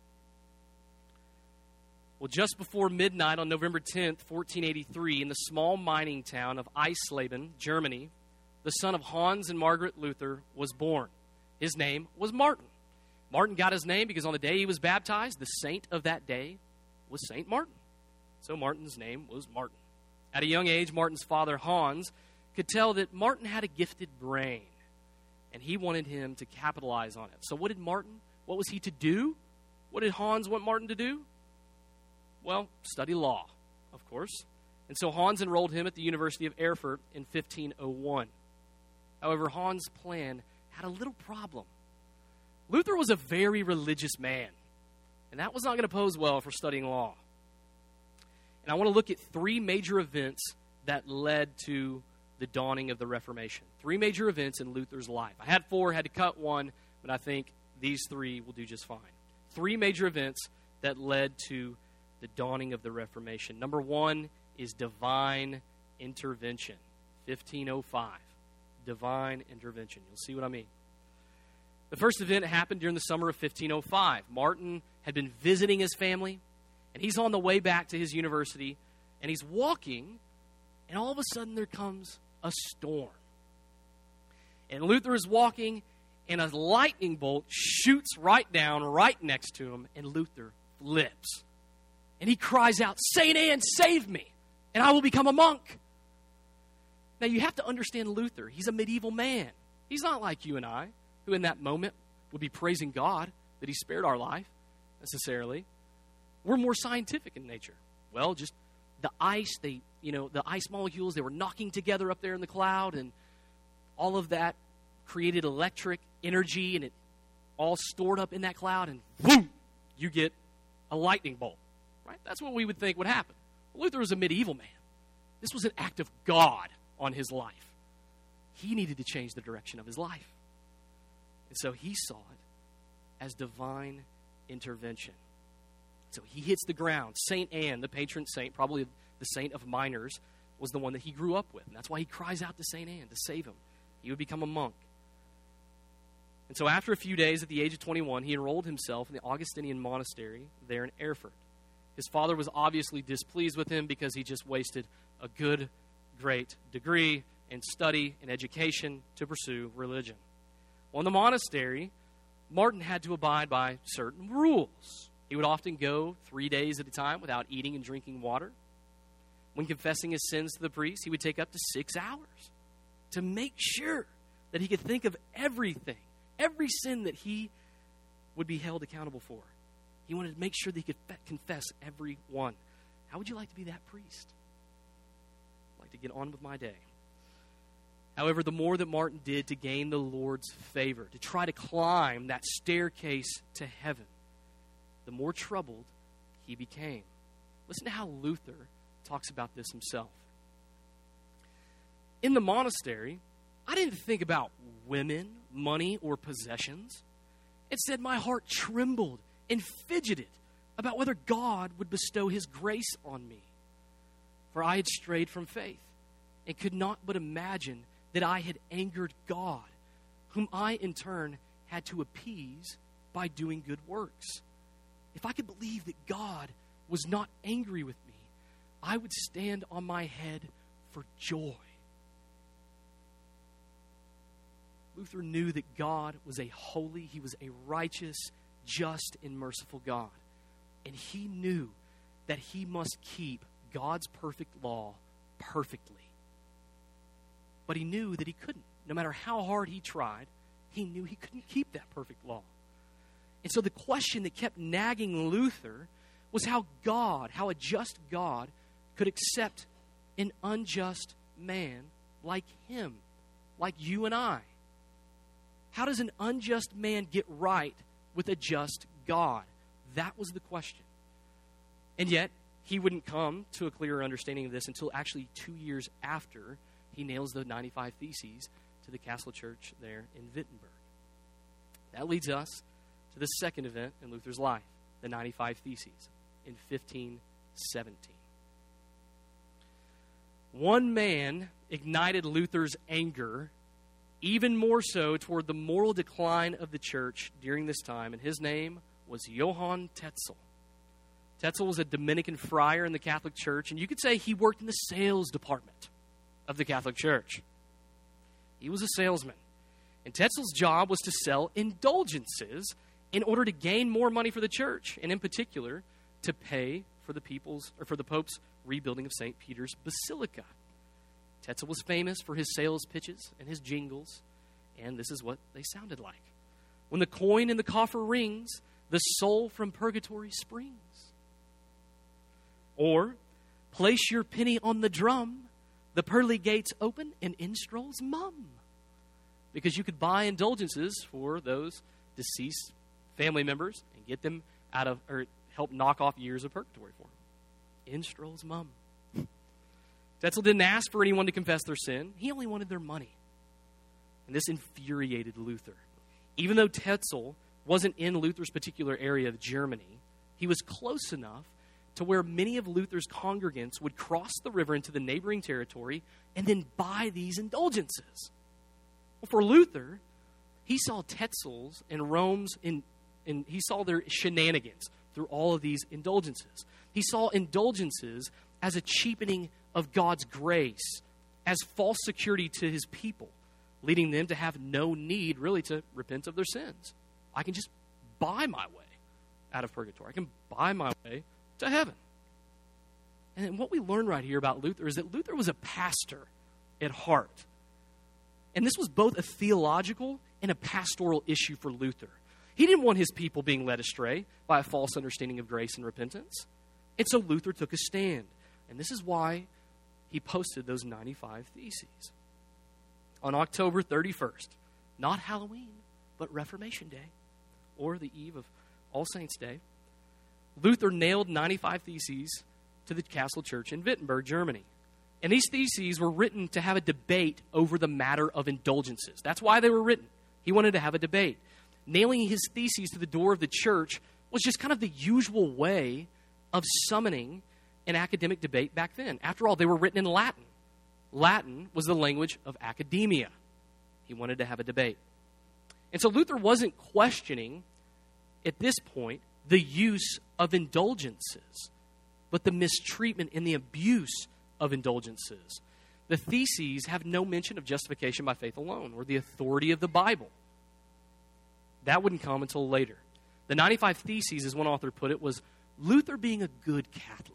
Well, just before midnight on November 10th, 1483, in the small mining town of Eisleben, Germany, the son of Hans and Margaret Luther was born. His name was Martin. Martin got his name because on the day he was baptized, the saint of that day was Saint Martin. So Martin's name was Martin. At a young age, Martin's father, Hans, could tell that Martin had a gifted brain, and he wanted him to capitalize on it. So what was he to do? What did Hans want Martin to do? Well, study law, of course. And so Hans enrolled him at the University of Erfurt in 1501. However, Hans' plan had a little problem. Luther was a very religious man, and that was not going to pose well for studying law. And I want to look at three major events that led to the dawning of the Reformation. Three major events in Luther's life. I had four, had to cut one, but I think these three will do just fine. Three major events that led to the dawning of the Reformation. Number one is divine intervention. 1505. Divine intervention. You'll see what I mean. The first event happened during the summer of 1505. Martin had been visiting his family, and he's on the way back to his university, and he's walking, and all of a sudden there comes a storm. And Luther is walking, and a lightning bolt shoots right down, right next to him, and Luther flips. And he cries out, "Saint Anne, save me, and I will become a monk." Now, you have to understand Luther. He's a medieval man. He's not like you and I, who in that moment would be praising God that he spared our life, necessarily. We're more scientific in nature. Well, just the ice, the ice molecules, they were knocking together up there in the cloud, and all of that created electric energy, and it all stored up in that cloud, and boom, you get a lightning bolt. Right? That's what we would think would happen. Luther was a medieval man. This was an act of God on his life. He needed to change the direction of his life. And so he saw it as divine intervention. So he hits the ground. Saint Anne, the patron saint, probably the saint of miners, was the one that he grew up with. And that's why he cries out to Saint Anne to save him. He would become a monk. And so after a few days, at the age of 21, he enrolled himself in the Augustinian monastery there in Erfurt. His father was obviously displeased with him because he just wasted a good, great degree and study and education to pursue religion. Well, in the monastery, Martin had to abide by certain rules. He would often go 3 days at a time without eating and drinking water. When confessing his sins to the priest, he would take up to 6 hours to make sure that he could think of everything, every sin that he would be held accountable for. He wanted to make sure that he could confess every one. How would you like to be that priest? I'd like to get on with my day. However, the more that Martin did to gain the Lord's favor, to try to climb that staircase to heaven, the more troubled he became. Listen to how Luther talks about this himself. In the monastery, I didn't think about women, money, or possessions. Instead, my heart trembled and fidgeted about whether God would bestow his grace on me. For I had strayed from faith and could not but imagine that I had angered God, whom I in turn had to appease by doing good works. If I could believe that God was not angry with me, I would stand on my head for joy. Luther knew that God was a holy, he was a righteous, just, and merciful God. And he knew that he must keep God's perfect law perfectly. But he knew that he couldn't. No matter how hard he tried, he knew he couldn't keep that perfect law. And so the question that kept nagging Luther was how a just God, could accept an unjust man like him, like you and I. How does an unjust man get right with a just God? That was the question. And yet, he wouldn't come to a clearer understanding of this until actually 2 years after he nails the 95 Theses to the castle church there in Wittenberg. That leads us to the second event in Luther's life, the 95 Theses, in 1517. One man ignited Luther's anger even more so toward the moral decline of the church during this time, and his name was Johann Tetzel. Tetzel was a Dominican friar in the Catholic Church, and you could say he worked in the sales department of the Catholic Church. He was a salesman, and Tetzel's job was to sell indulgences in order to gain more money for the church, and in particular, to pay for the Pope's rebuilding of St. Peter's Basilica. Tetzel was famous for his sales pitches and his jingles, and this is what they sounded like. When the coin in the coffer rings, the soul from purgatory springs. Or, place your penny on the drum, the pearly gates open, and in strolls Mum. Because you could buy indulgences for those deceased family members and get them out of, or help knock off years of purgatory for them. In strolls Mum. Tetzel didn't ask for anyone to confess their sin. He only wanted their money. And this infuriated Luther. Even though Tetzel wasn't in Luther's particular area of Germany, he was close enough to where many of Luther's congregants would cross the river into the neighboring territory and then buy these indulgences. Well, for Luther, he saw Tetzel's and Rome's, he saw their shenanigans through all of these indulgences. He saw indulgences as a cheapening of God's grace, as false security to his people, leading them to have no need really to repent of their sins. I can just buy my way out of purgatory. I can buy my way to heaven. And what we learn right here about Luther is that Luther was a pastor at heart. And this was both a theological and a pastoral issue for Luther. He didn't want his people being led astray by a false understanding of grace and repentance. And so Luther took a stand. And this is why he posted those 95 Theses. On October 31st, not Halloween, but Reformation Day, or the eve of All Saints' Day, Luther nailed 95 Theses to the Castle Church in Wittenberg, Germany. And these theses were written to have a debate over the matter of indulgences. That's why they were written. He wanted to have a debate. Nailing his theses to the door of the church was just kind of the usual way of summoning an academic debate back then. After all, they were written in Latin. Latin was the language of academia. He wanted to have a debate. And so Luther wasn't questioning, at this point, the use of indulgences, but the mistreatment and the abuse of indulgences. The theses have no mention of justification by faith alone or the authority of the Bible. That wouldn't come until later. The 95 Theses, as one author put it, was Luther being a good Catholic.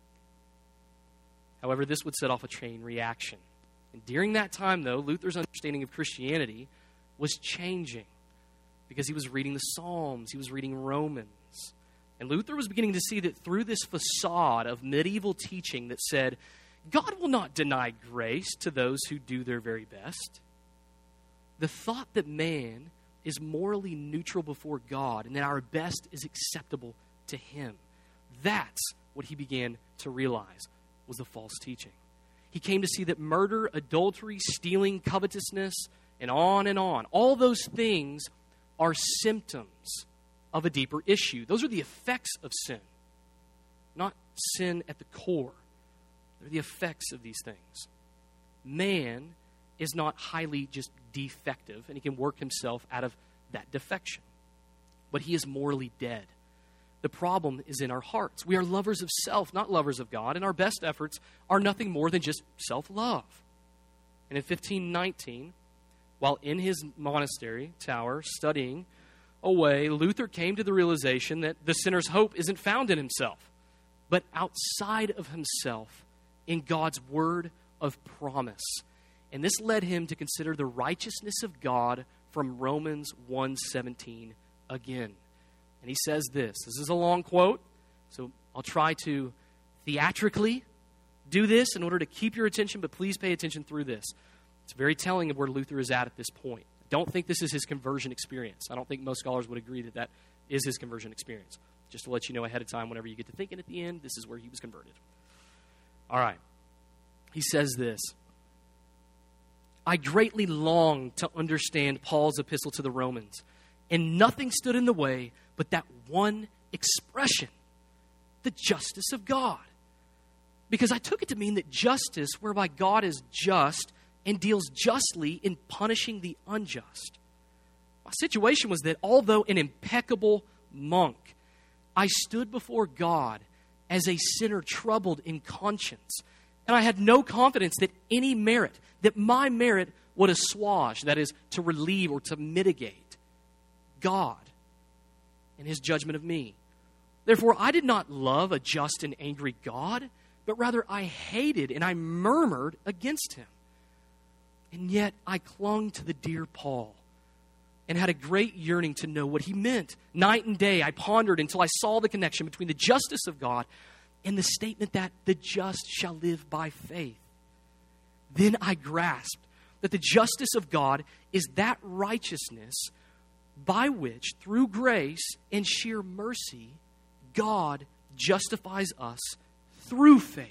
However, this would set off a chain reaction. And during that time, though, Luther's understanding of Christianity was changing because he was reading the Psalms, he was reading Romans. And Luther was beginning to see that through this facade of medieval teaching that said, God will not deny grace to those who do their very best. The thought that man is morally neutral before God and that our best is acceptable to him. That's what he began to realize was the false teaching. He came to see that murder, adultery, stealing, covetousness, and on, all those things are symptoms of a deeper issue. Those are the effects of sin, not sin at the core. They're the effects of these things. Man is not highly just defective, and he can work himself out of that defection. But he is morally dead. The problem is in our hearts. We are lovers of self, not lovers of God, and our best efforts are nothing more than just self-love. And in 1519, while in his monastery tower studying away, Luther came to the realization that the sinner's hope isn't found in himself, but outside of himself in God's word of promise. And this led him to consider the righteousness of God from Romans 1:17 again. And he says this. This is a long quote, so I'll try to theatrically do this in order to keep your attention, but please pay attention through this. It's very telling of where Luther is at this point. I don't think this is his conversion experience. I don't think most scholars would agree that that is his conversion experience. Just to let you know ahead of time, whenever you get to thinking at the end, this is where he was converted. All right. He says this. I greatly longed to understand Paul's epistle to the Romans, and nothing stood in the way but that one expression, the justice of God. Because I took it to mean that justice, whereby God is just and deals justly in punishing the unjust. My situation was that although an impeccable monk, I stood before God as a sinner troubled in conscience, and I had no confidence that any merit, that my merit would assuage, that is, to relieve or to mitigate God and his judgment of me. Therefore, I did not love a just and angry God, but rather I hated and I murmured against him. And yet I clung to the dear Paul and had a great yearning to know what he meant. Night and day I pondered until I saw the connection between the justice of God and the statement that the just shall live by faith. Then I grasped that the justice of God is that righteousness by which, through grace and sheer mercy, God justifies us through faith.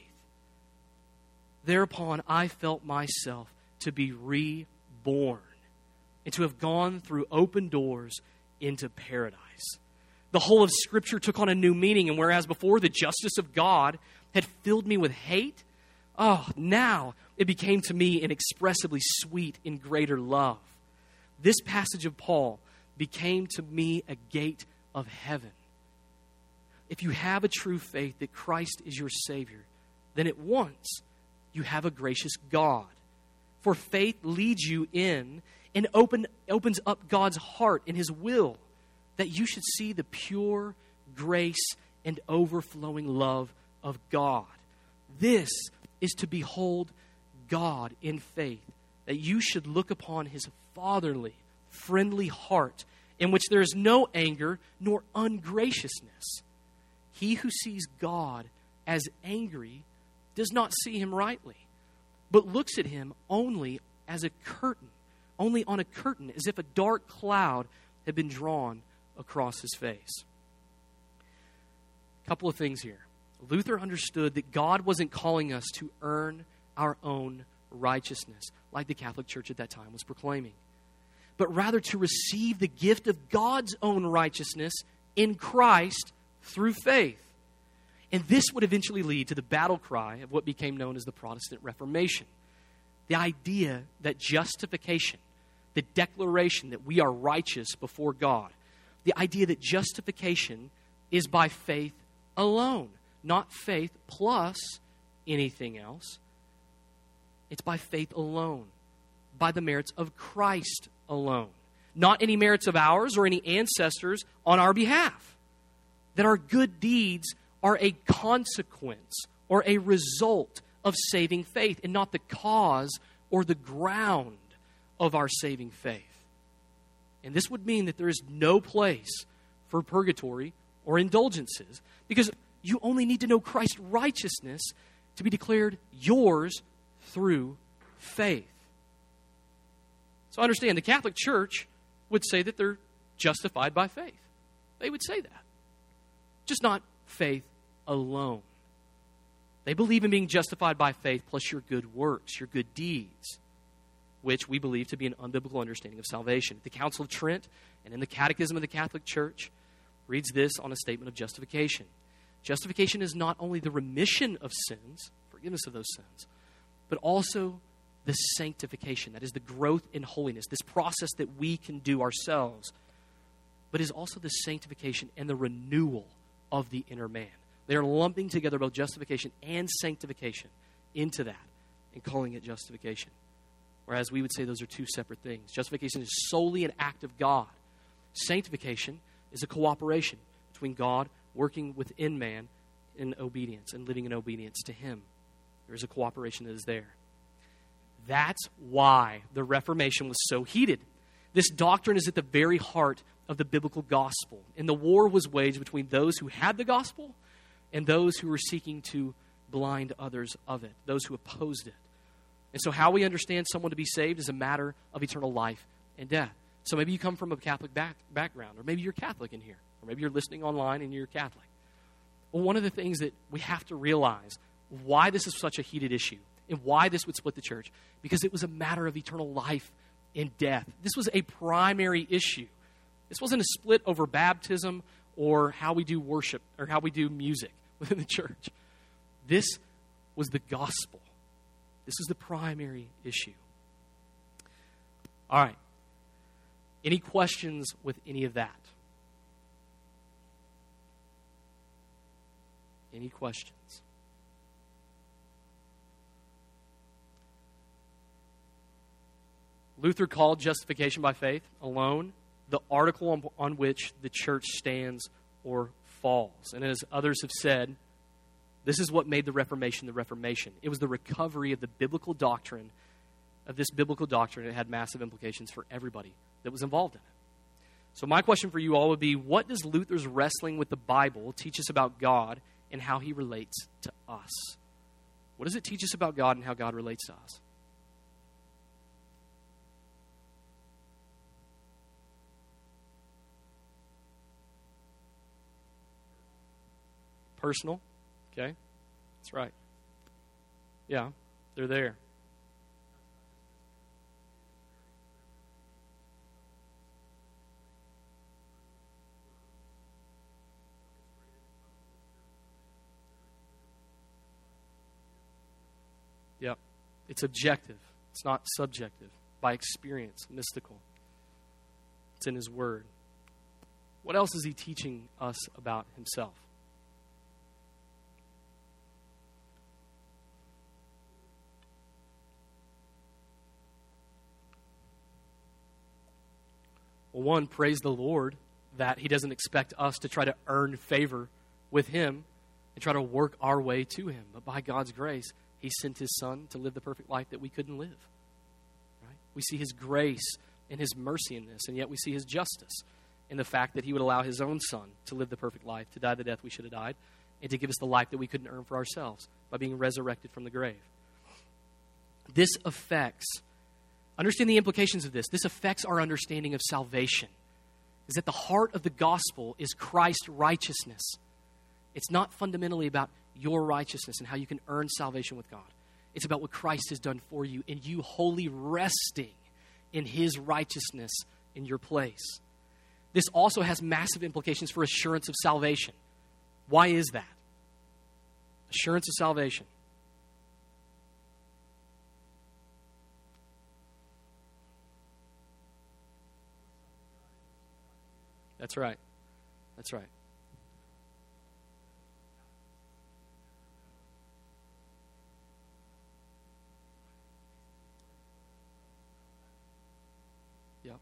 Thereupon I felt myself to be reborn and to have gone through open doors into paradise. The whole of Scripture took on a new meaning, and whereas before the justice of God had filled me with hate, now it became to me inexpressibly sweet in greater love. This passage of Paul became to me a gate of heaven. If you have a true faith that Christ is your Savior, then at once you have a gracious God. For faith leads you in and opens up God's heart and his will, that you should see the pure grace and overflowing love of God. This is to behold God in faith, that you should look upon his fatherly, friendly heart, in which there is no anger nor ungraciousness. He who sees God as angry does not see him rightly, but looks at him only as a curtain, only on a curtain, as if a dark cloud had been drawn across his face. A couple of things here. Luther understood that God wasn't calling us to earn our own righteousness, like the Catholic Church at that time was proclaiming, but rather to receive the gift of God's own righteousness in Christ through faith. And this would eventually lead to the battle cry of what became known as the Protestant Reformation. The idea that justification, the declaration that we are righteous before God, the idea that justification is by faith alone, not faith plus anything else. It's by faith alone, by the merits of Christ alone, not any merits of ours or any ancestors on our behalf. That our good deeds are a consequence or a result of saving faith and not the cause or the ground of our saving faith. And this would mean that there is no place for purgatory or indulgences, because you only need to know Christ's righteousness to be declared yours through faith. So understand, the Catholic Church would say that they're justified by faith. They would say that. Just not faith alone. They believe in being justified by faith plus your good works, your good deeds, which we believe to be an unbiblical understanding of salvation. The Council of Trent and in the Catechism of the Catholic Church reads this on a statement of justification. Justification is not only the remission of sins, forgiveness of those sins, but also the sanctification, that is the growth in holiness, this process that we can do ourselves, but is also the sanctification and the renewal of the inner man. They are lumping together both justification and sanctification into that and calling it justification. Whereas we would say those are two separate things. Justification is solely an act of God. Sanctification is a cooperation between God working within man in obedience and living in obedience to him. There is a cooperation that is there. That's why the Reformation was so heated. This doctrine is at the very heart of the biblical gospel. And the war was waged between those who had the gospel and those who were seeking to blind others of it, those who opposed it. And so how we understand someone to be saved is a matter of eternal life and death. So maybe you come from a Catholic background, or maybe you're Catholic in here, or maybe you're listening online and you're Catholic. Well, one of the things that we have to realize why this is such a heated issue and why this would split the church. Because it was a matter of eternal life and death. This was a primary issue. This wasn't a split over baptism or how we do worship or how we do music within the church. This was the gospel. This is the primary issue. All right. Any questions with any of that? Any questions? Luther called justification by faith alone the article on which the church stands or falls. And as others have said, this is what made the Reformation the Reformation. It was the recovery of the biblical doctrine, of this biblical doctrine. It had massive implications for everybody that was involved in it. So my question for you all would be, what does Luther's wrestling with the Bible teach us about God and how he relates to us? What does it teach us about God and how God relates to us? Personal, okay? That's right. Yeah, they're there. Yep. It's objective. It's not subjective. By experience, mystical. It's in his word. What else is he teaching us about himself? Well, one, praise the Lord that he doesn't expect us to try to earn favor with him and try to work our way to him. But by God's grace, he sent his son to live the perfect life that we couldn't live. Right? We see his grace and his mercy in this, and yet we see his justice in the fact that he would allow his own son to live the perfect life, to die the death we should have died, and to give us the life that we couldn't earn for ourselves by being resurrected from the grave. This affects, understand the implications of this. This affects our understanding of salvation. Is that the heart of the gospel is Christ's righteousness. It's not fundamentally about your righteousness and how you can earn salvation with God. It's about what Christ has done for you and you wholly resting in his righteousness in your place. This also has massive implications for assurance of salvation. Why is that? Assurance of salvation. That's right. That's right. Yep.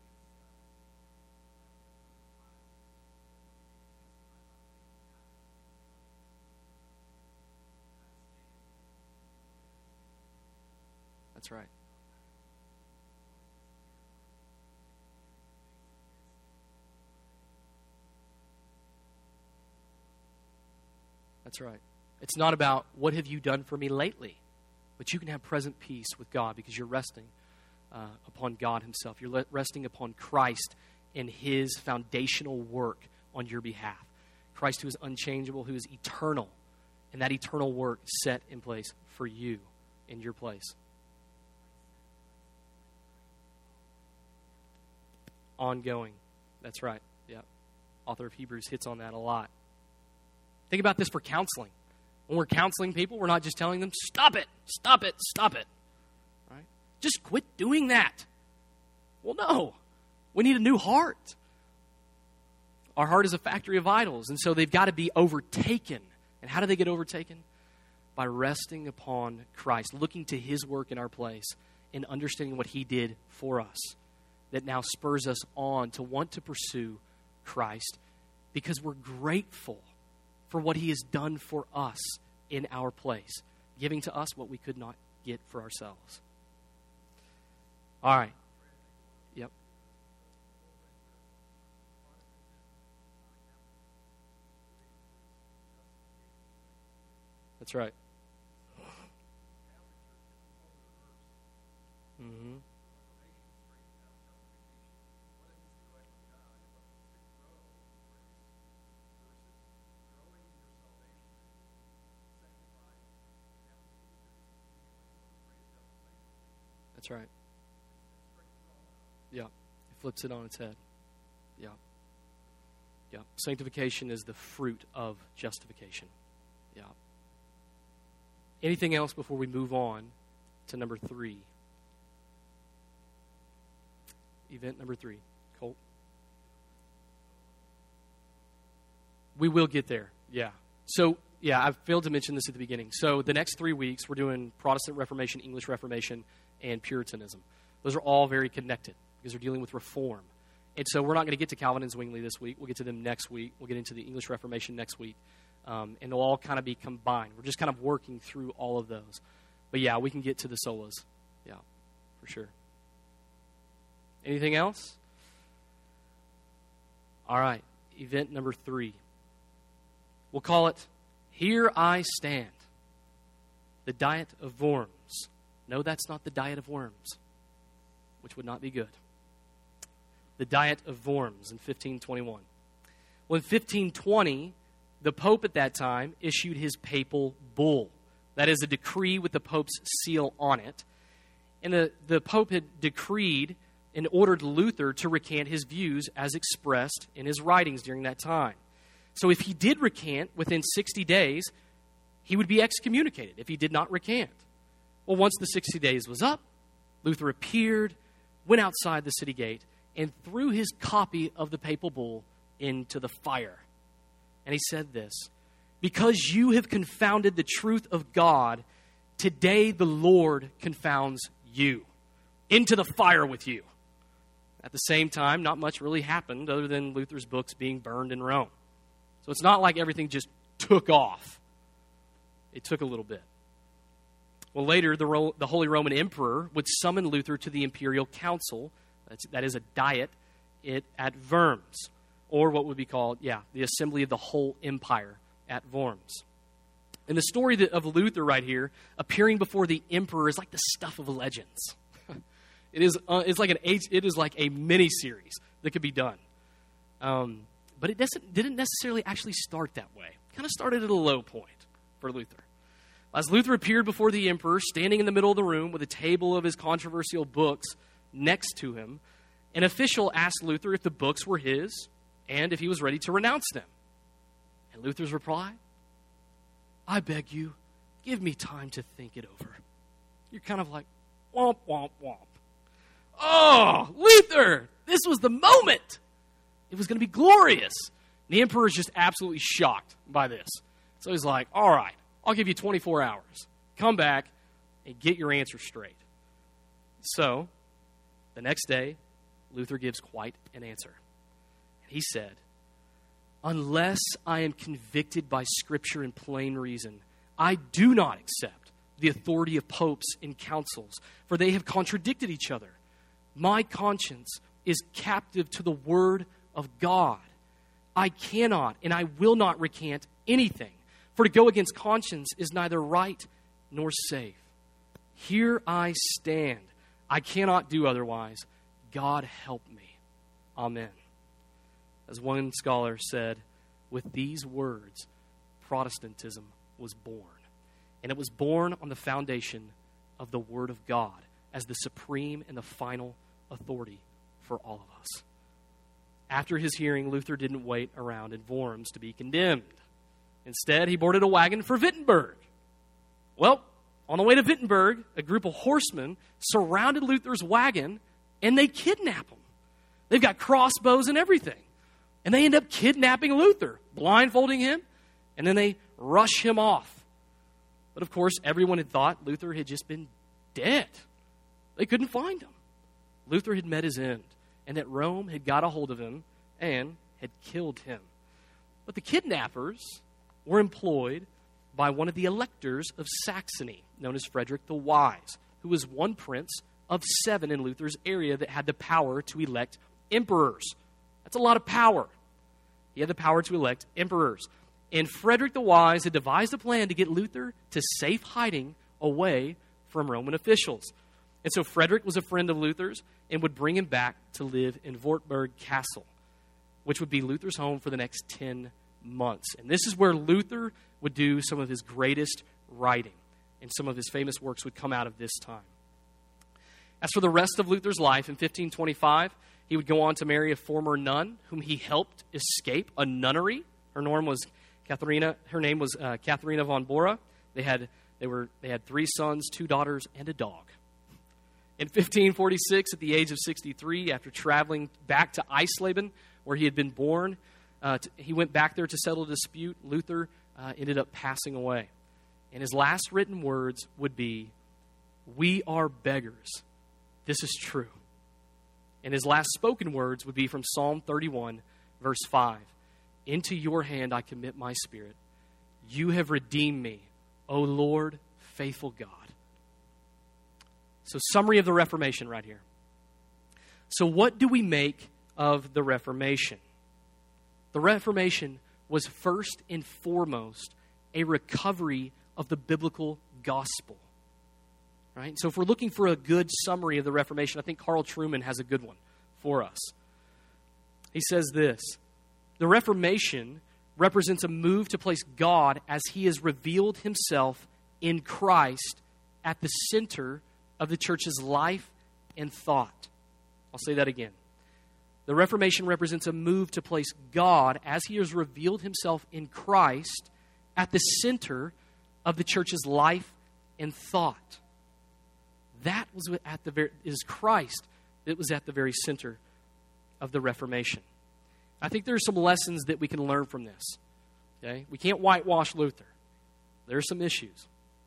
That's right. That's right. It's not about what have you done for me lately, but you can have present peace with God because you're resting upon God himself. You're resting upon Christ and his foundational work on your behalf. Christ who is unchangeable, who is eternal, and that eternal work set in place for you in your place. Ongoing. That's right. Yeah. Author of Hebrews hits on that a lot. Think about this for counseling. When we're counseling people, we're not just telling them, stop it, stop it, stop it. Right? Just quit doing that. Well, no. We need a new heart. Our heart is a factory of idols, and so they've got to be overtaken. And how do they get overtaken? By resting upon Christ, looking to his work in our place, and understanding what he did for us. That now spurs us on to want to pursue Christ because we're grateful for what he has done for us in our place, giving to us what we could not get for ourselves. All right. Yep. That's right. Mm-hmm. That's right. Yeah. It flips it on its head. Yeah. Yeah. Sanctification is the fruit of justification. Yeah. Anything else before we move on to number 3? Event number 3. Colt? We will get there. Yeah. So, yeah, I failed to mention this at the beginning. So the next 3 weeks, we're doing Protestant Reformation, English Reformation, and Puritanism. Those are all very connected because they're dealing with reform. And so we're not going to get to Calvin and Zwingli this week. We'll get to them next week. We'll get into the English Reformation next week. And they'll all kind of be combined. We're just kind of working through all of those. But yeah, we can get to the solas. Yeah, for sure. Anything else? All right, event number 3. We'll call it Here I Stand. The Diet of Worms. No, that's not the Diet of Worms, which would not be good. The Diet of Worms in 1521. Well, in 1520, the Pope at that time issued his papal bull. That is a decree with the Pope's seal on it. And the Pope had decreed and ordered Luther to recant his views as expressed in his writings during that time. So if he did recant within 60 days, he would be excommunicated if he did not recant. Well, once the 60 days was up, Luther appeared, went outside the city gate, and threw his copy of the papal bull into the fire. And he said this, "Because you have confounded the truth of God, today the Lord confounds you. Into the fire with you." At the same time, not much really happened other than Luther's books being burned in Rome. So it's not like everything just took off. It took a little bit. Well, later, the Holy Roman Emperor would summon Luther to the imperial council, that is a diet, at Worms, or what would be called, the assembly of the whole empire at Worms. And the story of Luther right here, appearing before the emperor, is like the stuff of legends. It is like a mini-series that could be done. But it didn't necessarily actually start that way. It kind of started at a low point for Luther. As Luther appeared before the emperor, standing in the middle of the room with a table of his controversial books next to him, an official asked Luther if the books were his and if he was ready to renounce them. And Luther's reply, "I beg you, give me time to think it over." You're kind of like, womp, womp, womp. Oh, Luther, this was the moment. It was going to be glorious. And the emperor is just absolutely shocked by this. So he's like, all right, I'll give you 24 hours. Come back and get your answer straight. So, the next day, Luther gives quite an answer. He said, "Unless I am convicted by Scripture and plain reason, I do not accept the authority of popes and councils, for they have contradicted each other. My conscience is captive to the word of God. I cannot and I will not recant anything, for to go against conscience is neither right nor safe. Here I stand. I cannot do otherwise. God help me. Amen." As one scholar said, with these words, Protestantism was born. And it was born on the foundation of the Word of God as the supreme and the final authority for all of us. After his hearing, Luther didn't wait around in Worms to be condemned. Instead, he boarded a wagon for Wittenberg. Well, on the way to Wittenberg, a group of horsemen surrounded Luther's wagon, and they kidnap him. They've got crossbows and everything. And they end up kidnapping Luther, blindfolding him, and then they rush him off. But of course, everyone had thought Luther had just been dead. They couldn't find him. Luther had met his end, and that Rome had got a hold of him and had killed him. But the kidnappers were employed by one of the electors of Saxony, known as Frederick the Wise, who was one prince of 7 in Luther's area that had the power to elect emperors. That's a lot of power. He had the power to elect emperors. And Frederick the Wise had devised a plan to get Luther to safe hiding away from Roman officials. And so Frederick was a friend of Luther's and would bring him back to live in Wartburg Castle, which would be Luther's home for the next 10 months. And this is where Luther would do some of his greatest writing, and some of his famous works would come out of this time. As for the rest of Luther's life, in 1525, he would go on to marry a former nun whom he helped escape a nunnery. Her name was Katharina von Bora. They had 3 sons, 2 daughters, and a dog. In 1546, at the age of 63, after traveling back to Eisleben, where he had been born, he went back there to settle a dispute. Luther ended up passing away. And his last written words would be, "We are beggars. This is true." And his last spoken words would be from Psalm 31, verse 5. "Into your hand I commit my spirit. You have redeemed me, O Lord, faithful God." So, summary of the Reformation right here. So, what do we make of the Reformation? The Reformation was first and foremost a recovery of the biblical gospel. Right? So if we're looking for a good summary of the Reformation, I think Carl Trueman has a good one for us. He says this: the Reformation represents a move to place God as he has revealed himself in Christ at the center of the church's life and thought. I'll say that again. The Reformation represents a move to place God as he has revealed himself in Christ at the center of the church's life and thought. That was is Christ that was at the very center of the Reformation. I think there are some lessons that we can learn from this. Okay? We can't whitewash Luther. There are some issues.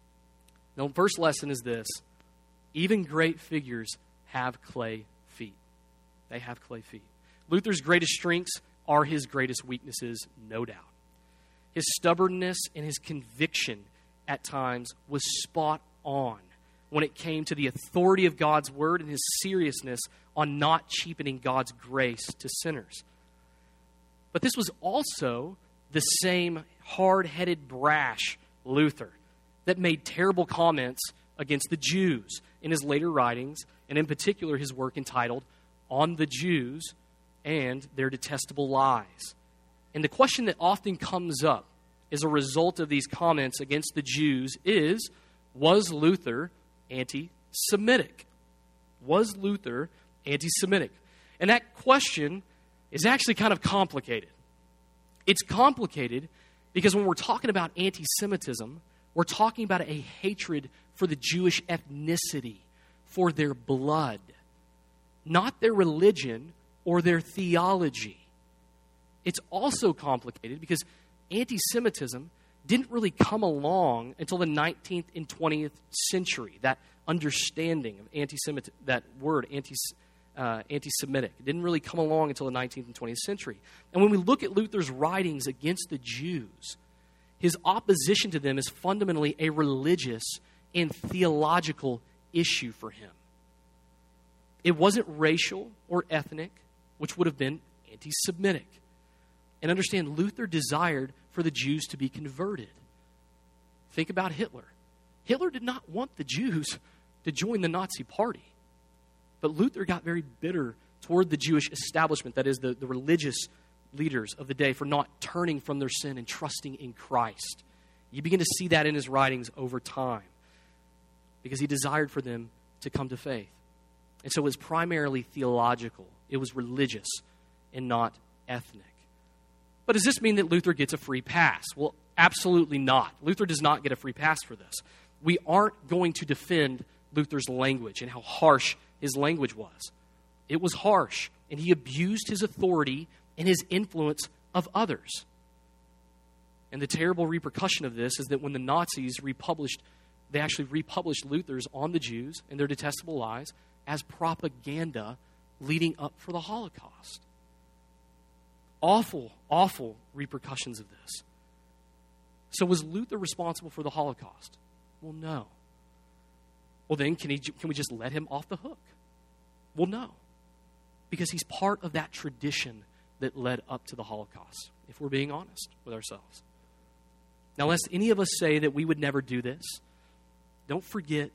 The first lesson is this: even great figures have clay feet. They have clay feet. Luther's greatest strengths are his greatest weaknesses, no doubt. His stubbornness and his conviction at times was spot on when it came to the authority of God's word and his seriousness on not cheapening God's grace to sinners. But this was also the same hard-headed, brash Luther that made terrible comments against the Jews in his later writings, and in particular his work entitled On the Jews and Their Detestable Lies. And the question that often comes up as a result of these comments against the Jews is, was Luther anti-Semitic? Was Luther anti-Semitic? And that question is actually kind of complicated. It's complicated because when we're talking about anti-Semitism, we're talking about a hatred for the Jewish ethnicity, for their blood, not their religion or their theology. It's also complicated because anti-Semitism didn't really come along until the 19th and 20th century. That understanding of anti-Semitic, that word anti-Semitic, it didn't really come along until the 19th and 20th century. And when we look at Luther's writings against the Jews, his opposition to them is fundamentally a religious and theological issue for him. It wasn't racial or ethnic, which would have been anti-Semitic. And understand, Luther desired for the Jews to be converted. Think about Hitler. Hitler did not want the Jews to join the Nazi Party. But Luther got very bitter toward the Jewish establishment, that is, the religious leaders of the day, for not turning from their sin and trusting in Christ. You begin to see that in his writings over time, because he desired for them to come to faith. And so it was primarily theological. It was religious and not ethnic. But does this mean that Luther gets a free pass? Well, absolutely not. Luther does not get a free pass for this. We aren't going to defend Luther's language and how harsh his language was. It was harsh, and he abused his authority and his influence of others. And the terrible repercussion of this is that when the Nazis they actually republished Luther's On the Jews and Their Detestable Lies as propaganda leading up for the Holocaust. Awful, awful repercussions of this. So was Luther responsible for the Holocaust? Well, no. Well, then can we just let him off the hook? Well, no. Because he's part of that tradition that led up to the Holocaust, if we're being honest with ourselves. Now, lest any of us say that we would never do this, don't forget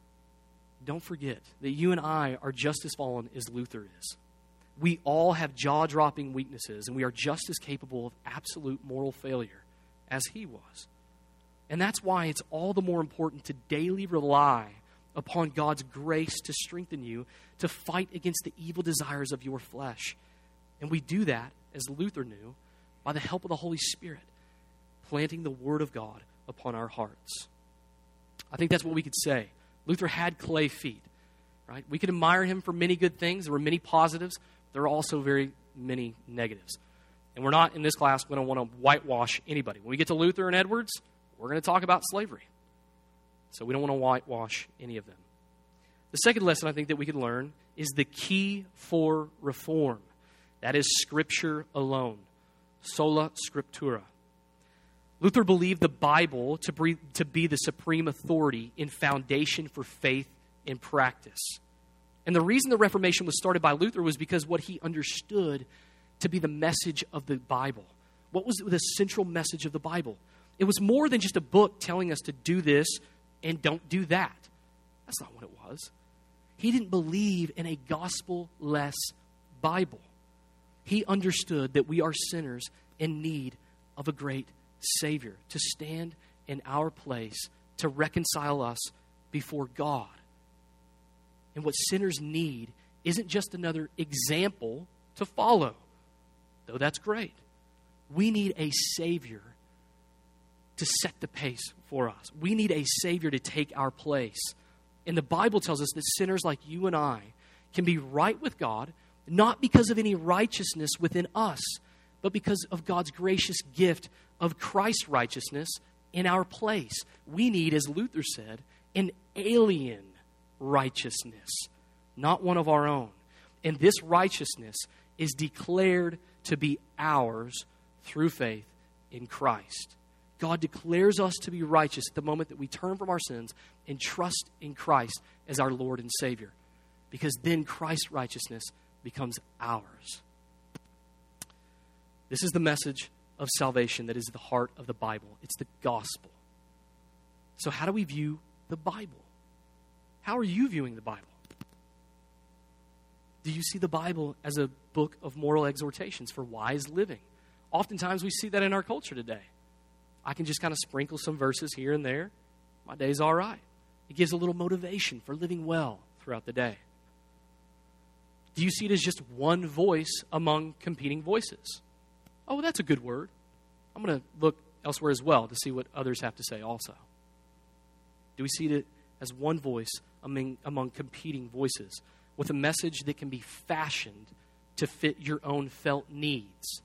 that you and I are just as fallen as Luther is. We all have jaw-dropping weaknesses, and we are just as capable of absolute moral failure as he was. And that's why it's all the more important to daily rely upon God's grace to strengthen you to fight against the evil desires of your flesh. And we do that, as Luther knew, by the help of the Holy Spirit, planting the Word of God upon our hearts. I think that's what we could say. Luther had clay feet, right? We could admire him for many good things. There were many positives. There are also very many negatives. And we're not, in this class, going to want to whitewash anybody. When we get to Luther and Edwards, we're going to talk about slavery. So we don't want to whitewash any of them. The second lesson I think that we can learn is the key for reform. That is Scripture alone. Sola Scriptura. Luther believed the Bible to be the supreme authority in foundation for faith and practice. And the reason the Reformation was started by Luther was because what he understood to be the message of the Bible. What was the central message of the Bible? It was more than just a book telling us to do this and don't do that. That's not what it was. He didn't believe in a gospel-less Bible. He understood that we are sinners in need of a great Savior to stand in our place to reconcile us before God. And what sinners need isn't just another example to follow, though that's great. We need a Savior to set the pace for us. We need a Savior to take our place. And the Bible tells us that sinners like you and I can be right with God, not because of any righteousness within us, but because of God's gracious gift of Christ's righteousness in our place. We need, as Luther said, an alien righteousness, not one of our own. And this righteousness is declared to be ours through faith in Christ. God declares us to be righteous at the moment that we turn from our sins and trust in Christ as our Lord and Savior, because then Christ's righteousness becomes ours. This is the message of salvation that is the heart of the Bible. It's the gospel. So how do we view the Bible? How are you viewing the Bible? Do you see the Bible as a book of moral exhortations for wise living? Oftentimes we see that in our culture today. I can just kind of sprinkle some verses here and there. My day's all right. It gives a little motivation for living well throughout the day. Do you see it as just one voice among competing voices? Oh, that's a good word. I'm going to look elsewhere as well to see what others have to say also. Do we see it as one voice among competing voices with a message that can be fashioned to fit your own felt needs?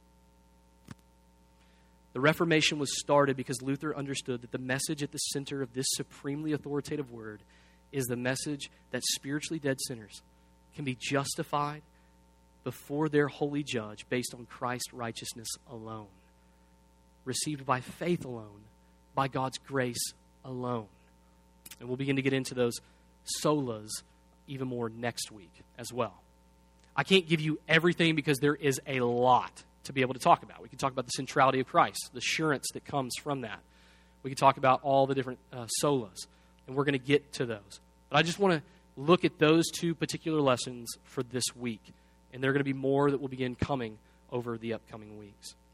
The Reformation was started because Luther understood that the message at the center of this supremely authoritative word is the message that spiritually dead sinners can be justified before their holy judge based on Christ's righteousness alone, received by faith alone, by God's grace alone. And we'll begin to get into those solas even more next week as well. I can't give you everything because there is a lot to be able to talk about. We can talk about the centrality of Christ, the assurance that comes from that. We can talk about all the different solas, and we're going to get to those. But I just want to look at those two particular lessons for this week, and there are going to be more that will begin coming over the upcoming weeks.